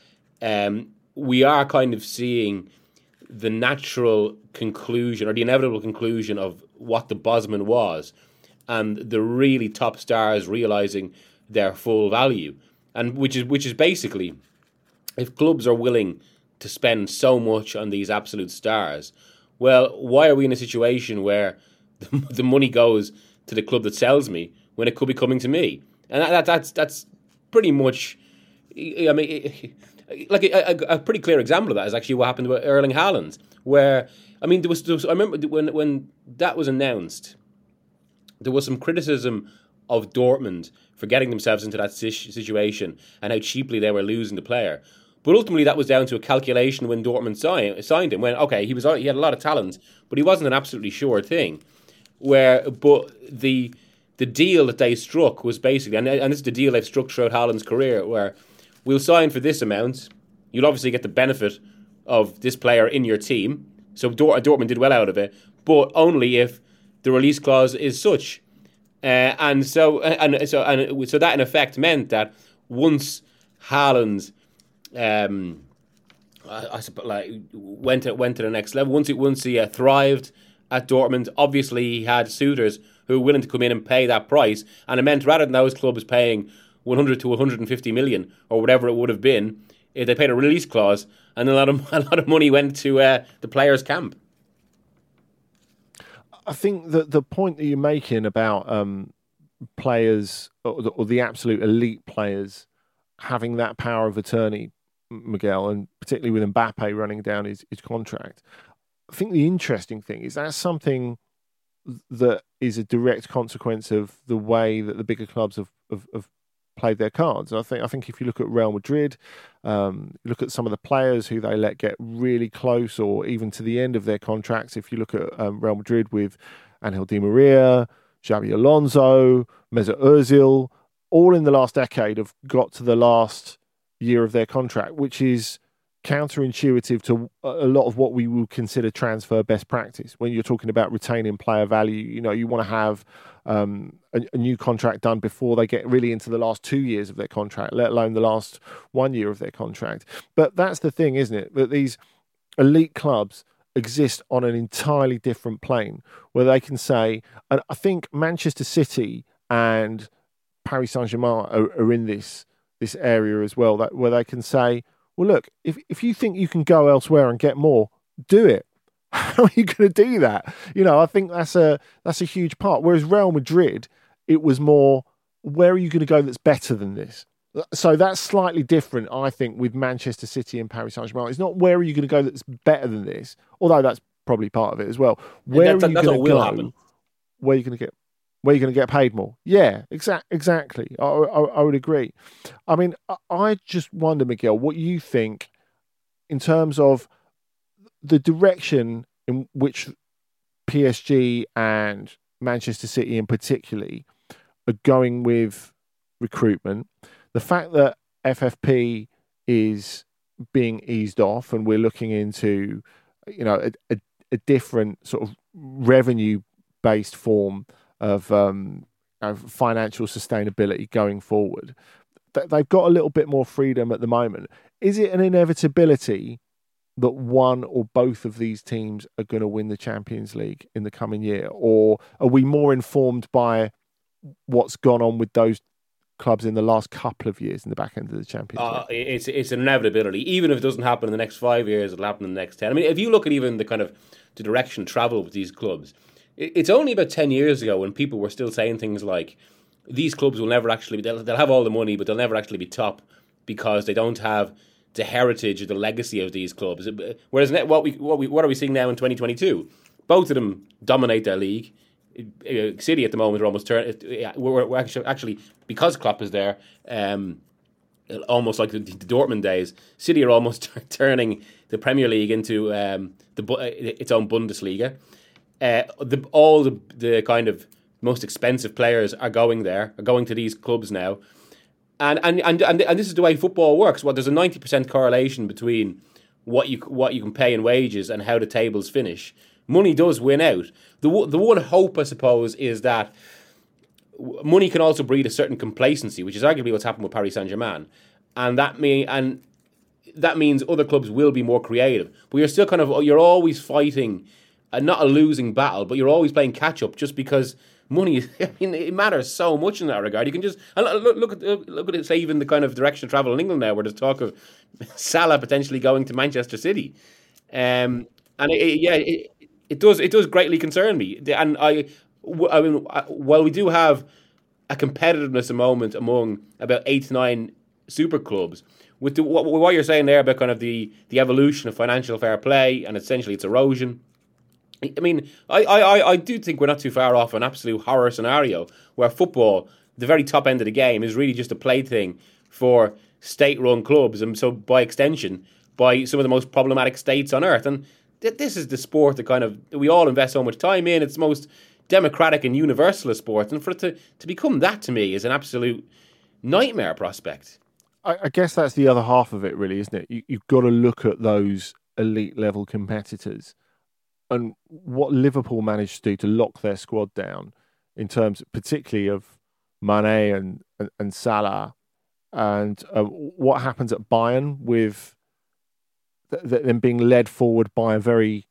we are kind of seeing the natural conclusion or the inevitable conclusion of what the Bosman was, and the really top stars realizing their full value, and which is basically, if clubs are willing to spend so much on these absolute stars, well, why are we in a situation where the money goes to the club that sells me when it could be coming to me? And that's pretty much, I mean, like a pretty clear example of that is actually what happened with Erling Haaland, where, I mean, there was I remember when that was announced, there was some criticism of Dortmund for getting themselves into that situation and how cheaply they were losing the player. But ultimately, that was down to a calculation when Dortmund signed him. When, okay, he had a lot of talent, but he wasn't an absolutely sure thing. But the deal that they struck was basically, and this is the deal they've struck throughout Haaland's career, where we'll sign for this amount. You'll obviously get the benefit of this player in your team. So Dortmund did well out of it, but only if the release clause is such. So that in effect meant that once Haaland I suppose, like, went to the next level, once he thrived at Dortmund, obviously he had suitors who were willing to come in and pay that price, and it meant rather than those clubs paying 100 to 150 million or whatever it would have been, if they paid a release clause, and a lot of money went to the players' camp. I think that the point that you're making about players or the absolute elite players having that power of attorney, Miguel, and particularly with Mbappe running down his contract, I think the interesting thing is that's something that is a direct consequence of the way that the bigger clubs have played their cards. I think if you look at Real Madrid, look at some of the players who they let get really close or even to the end of their contracts. If you look at Real Madrid with Angel Di Maria, Xabi Alonso, Mesut Ozil, all in the last decade have got to the last year of their contract, which is counterintuitive to a lot of what we would consider transfer best practice. When you're talking about retaining player value, you want to have a new contract done before they get really into the last 2 years of their contract, let alone the last 1 year of their contract. But that's the thing, isn't it? That these elite clubs exist on an entirely different plane where they can say, and I think Manchester City and Paris Saint-Germain are in this area as well, where they can say, well, look, if you think you can go elsewhere and get more, do it. How are you going to do that? I think that's a huge part. Whereas Real Madrid, it was more, where are you going to go that's better than this? So that's slightly different, I think, with Manchester City and Paris Saint-Germain. It's not where are you going to go that's better than this, although that's probably part of it as well. Where are you going to go? Happen. Where are you going to get paid more? Yeah, exactly. I would agree. I mean, I just wonder, Miguel, what you think in terms of the direction in which PSG and Manchester City in particularly are going with recruitment. The fact that FFP is being eased off and we're looking into, a different sort of revenue-based form of financial sustainability going forward. They've got a little bit more freedom at the moment. Is it an inevitability that one or both of these teams are going to win the Champions League in the coming year? Or are we more informed by what's gone on with those clubs in the last couple of years in the back end of the Champions League. It's an inevitability. Even if it doesn't happen in the next 5 years, it'll happen in the next 10. I mean, if you look at even the kind of the direction travel with these clubs, it's only about 10 years ago when people were still saying things like, these clubs will never actually, they'll have all the money, but they'll never actually be top because they don't have the heritage or the legacy of these clubs. Whereas what are we seeing now in 2022? Both of them dominate their league. City at the moment are almost we're actually because Klopp is there, almost like the Dortmund days. City are almost turning the Premier League into its own Bundesliga. All the kind of most expensive players are going to these clubs now, and this is the way football works. Well, there's a 90% correlation between what you can pay in wages and how the tables finish. Money does win out. The one hope, I suppose, is that money can also breed a certain complacency, which is arguably what's happened with Paris Saint-Germain, and that means other clubs will be more creative. But you're always fighting, not a losing battle, but you're always playing catch up, just because money. I mean, it matters so much in that regard. You can just look at it, say even the kind of direction of travel in England now, where there's talk of Salah potentially going to Manchester City, It does greatly concern me, and I mean, while we do have a competitiveness moment among about 8 to 9 super clubs, with what you're saying there about kind of the evolution of financial fair play and essentially its erosion, I mean, I do think we're not too far off an absolute horror scenario where football, the very top end of the game, is really just a plaything for state-run clubs, and so by extension, by some of the most problematic states on earth. And this is the sport that we all invest so much time in. It's the most democratic and universalist sport. And for it to become that, to me, is an absolute nightmare prospect. I guess that's the other half of it, really, isn't it? You've got to look at those elite level competitors and what Liverpool managed to do to lock their squad down in terms particularly of Mane and Salah, and what happens at Bayern with them being led forward by a very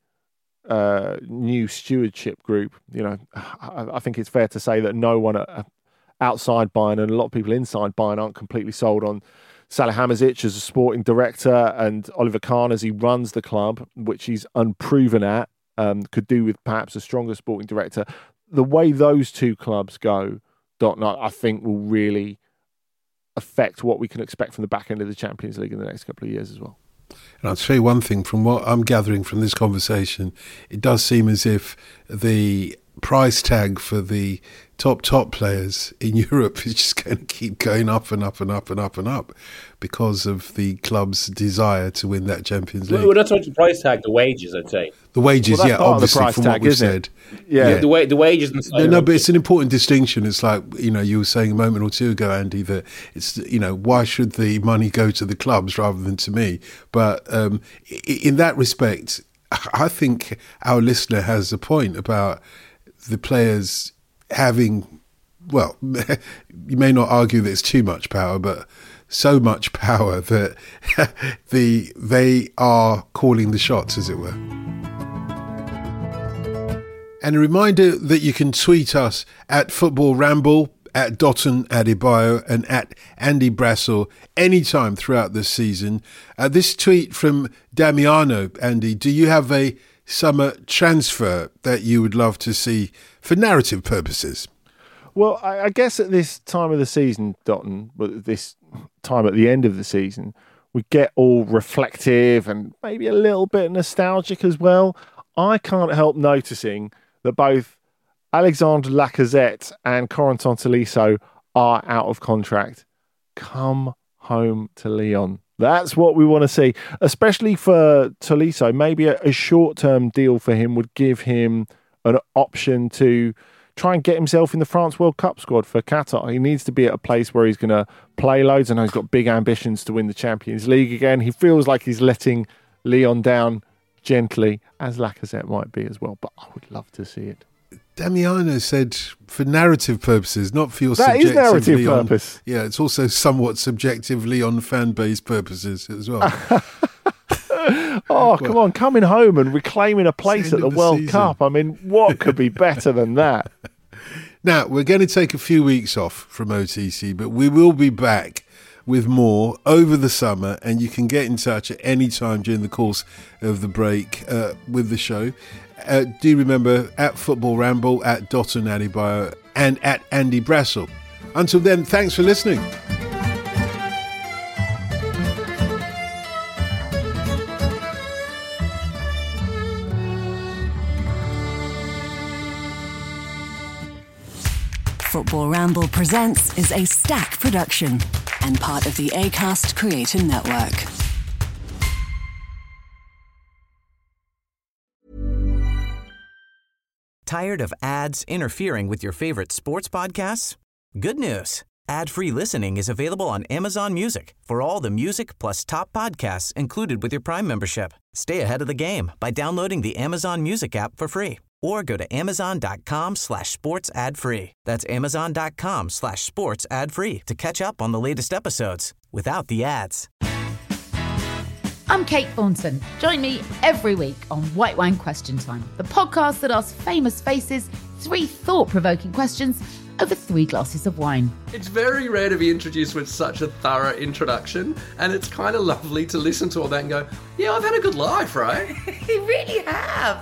new stewardship group. You know, I think it's fair to say that no one outside Bayern and a lot of people inside Bayern aren't completely sold on Salihamidzic as a sporting director and Oliver Kahn as he runs the club, which he's unproven at, could do with perhaps a stronger sporting director. The way those two clubs go, I think will really affect what we can expect from the back end of the Champions League in the next couple of years as well. And I'll tell you one thing, from what I'm gathering from this conversation, it does seem as if the price tag for the top players in Europe is just going to keep going up and up and up and up and up because of the club's desire to win that Champions League. We're not talking price tag, the wages, I'd say. The wages, obviously, from what we've said. Yeah, the wages. No, but it's an important distinction. It's like, you were saying a moment or two ago, Andy, that it's, why should the money go to the clubs rather than to me? But in that respect, I think our listener has a point about the players having, well, you may not argue that it's too much power, but so much power that they are calling the shots, as it were. And a reminder that you can tweet us at Football Ramble, at Dotun Adebayo, and at Andy Brassel anytime throughout this season. This tweet from Damiano, Andy, do you have a summer transfer that you would love to see for narrative purposes? Well, I guess at this time of the season, Dotun, this time at the end of the season, we get all reflective and maybe a little bit nostalgic as well. I can't help noticing that both Alexandre Lacazette and Corentin Tolisso are out of contract. Come home to Lyon. That's what we want to see, especially for Tolisso. Maybe a short-term deal for him would give him an option to try and get himself in the France World Cup squad for Qatar. He needs to be at a place where he's going to play loads. I know he's got big ambitions to win the Champions League again. He feels like he's letting Lyon down gently, as Lacazette might be as well, but I would love to see it. Damiano said for narrative purposes, not for your that subjective is narrative Lyon purpose. Yeah, it's also somewhat subjective Lyon fan base purposes as well. Come on, coming home and reclaiming a place at the World Cup. I mean, what could be better than that? Now, we're going to take a few weeks off from OTC, but we will be back with more over the summer, and you can get in touch at any time during the course of the break with the show. Do remember, at Football Ramble, at Dotun Adebayo, and at Andy Brassel. Until then, thanks for listening. Football Ramble Presents is a Stack production and part of the Acast Creator Network. Tired of ads interfering with your favorite sports podcasts? Good news. Ad-free listening is available on Amazon Music for all the music plus top podcasts included with your Prime membership. Stay ahead of the game by downloading the Amazon Music app for free or go to amazon.com/sports ad free. That's amazon.com/sports ad free to catch up on the latest episodes without the ads. I'm Kate Thornton. Join me every week on White Wine Question Time, the podcast that asks famous faces 3 thought-provoking questions over 3 glasses of wine. It's very rare to be introduced with such a thorough introduction, and it's kind of lovely to listen to all that and go, yeah, I've had a good life, right? You really have.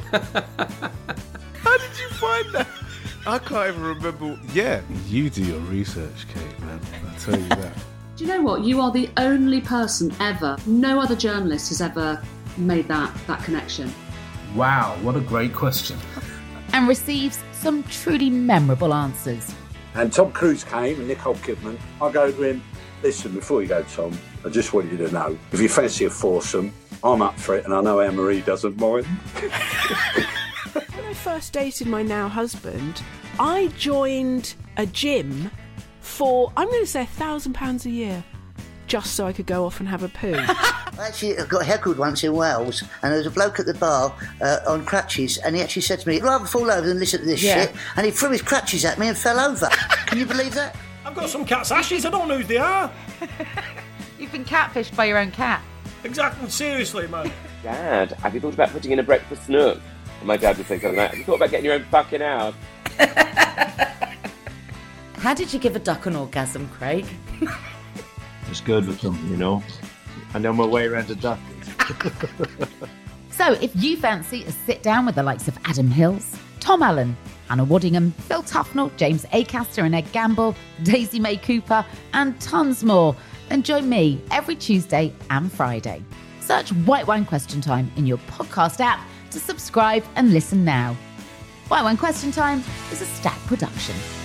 How did you find that? I can't even remember. Yeah, you do your research, Kate, man. I'll tell you that. Do you know what? You are the only person ever, no other journalist has ever made that connection. Wow, what a great question. And receives some truly memorable answers. And Tom Cruise came and Nicole Kidman. I go to him, listen, before you go, Tom, I just want you to know, if you fancy a foursome, I'm up for it, and I know Anne-Marie doesn't mind. When I first dated my now husband, I joined a gym for, I'm going to say £1,000 a year, just so I could go off and have a poo. I actually got heckled once in Wales, and there was a bloke at the bar on crutches, and he actually said to me, I'd rather fall over than listen to this shit, and he threw his crutches at me and fell over. Can you believe that? I've got some cat's ashes, I don't know who they are. You've been catfished by your own cat. Exactly, seriously, man. Dad, have you thought about putting in a breakfast nook? And my dad would say something like, have you thought about getting your own fucking house? How did you give a duck an orgasm, Craig? It's good with them, you know. I know my way around a duck. So if you fancy a sit down with the likes of Adam Hills, Tom Allen, Hannah Waddingham, Phil Tufnell, James Acaster and Ed Gamble, Daisy May Cooper, and tons more, then join me every Tuesday and Friday. Search White Wine Question Time in your podcast app to subscribe and listen now. White Wine Question Time is a Stack production.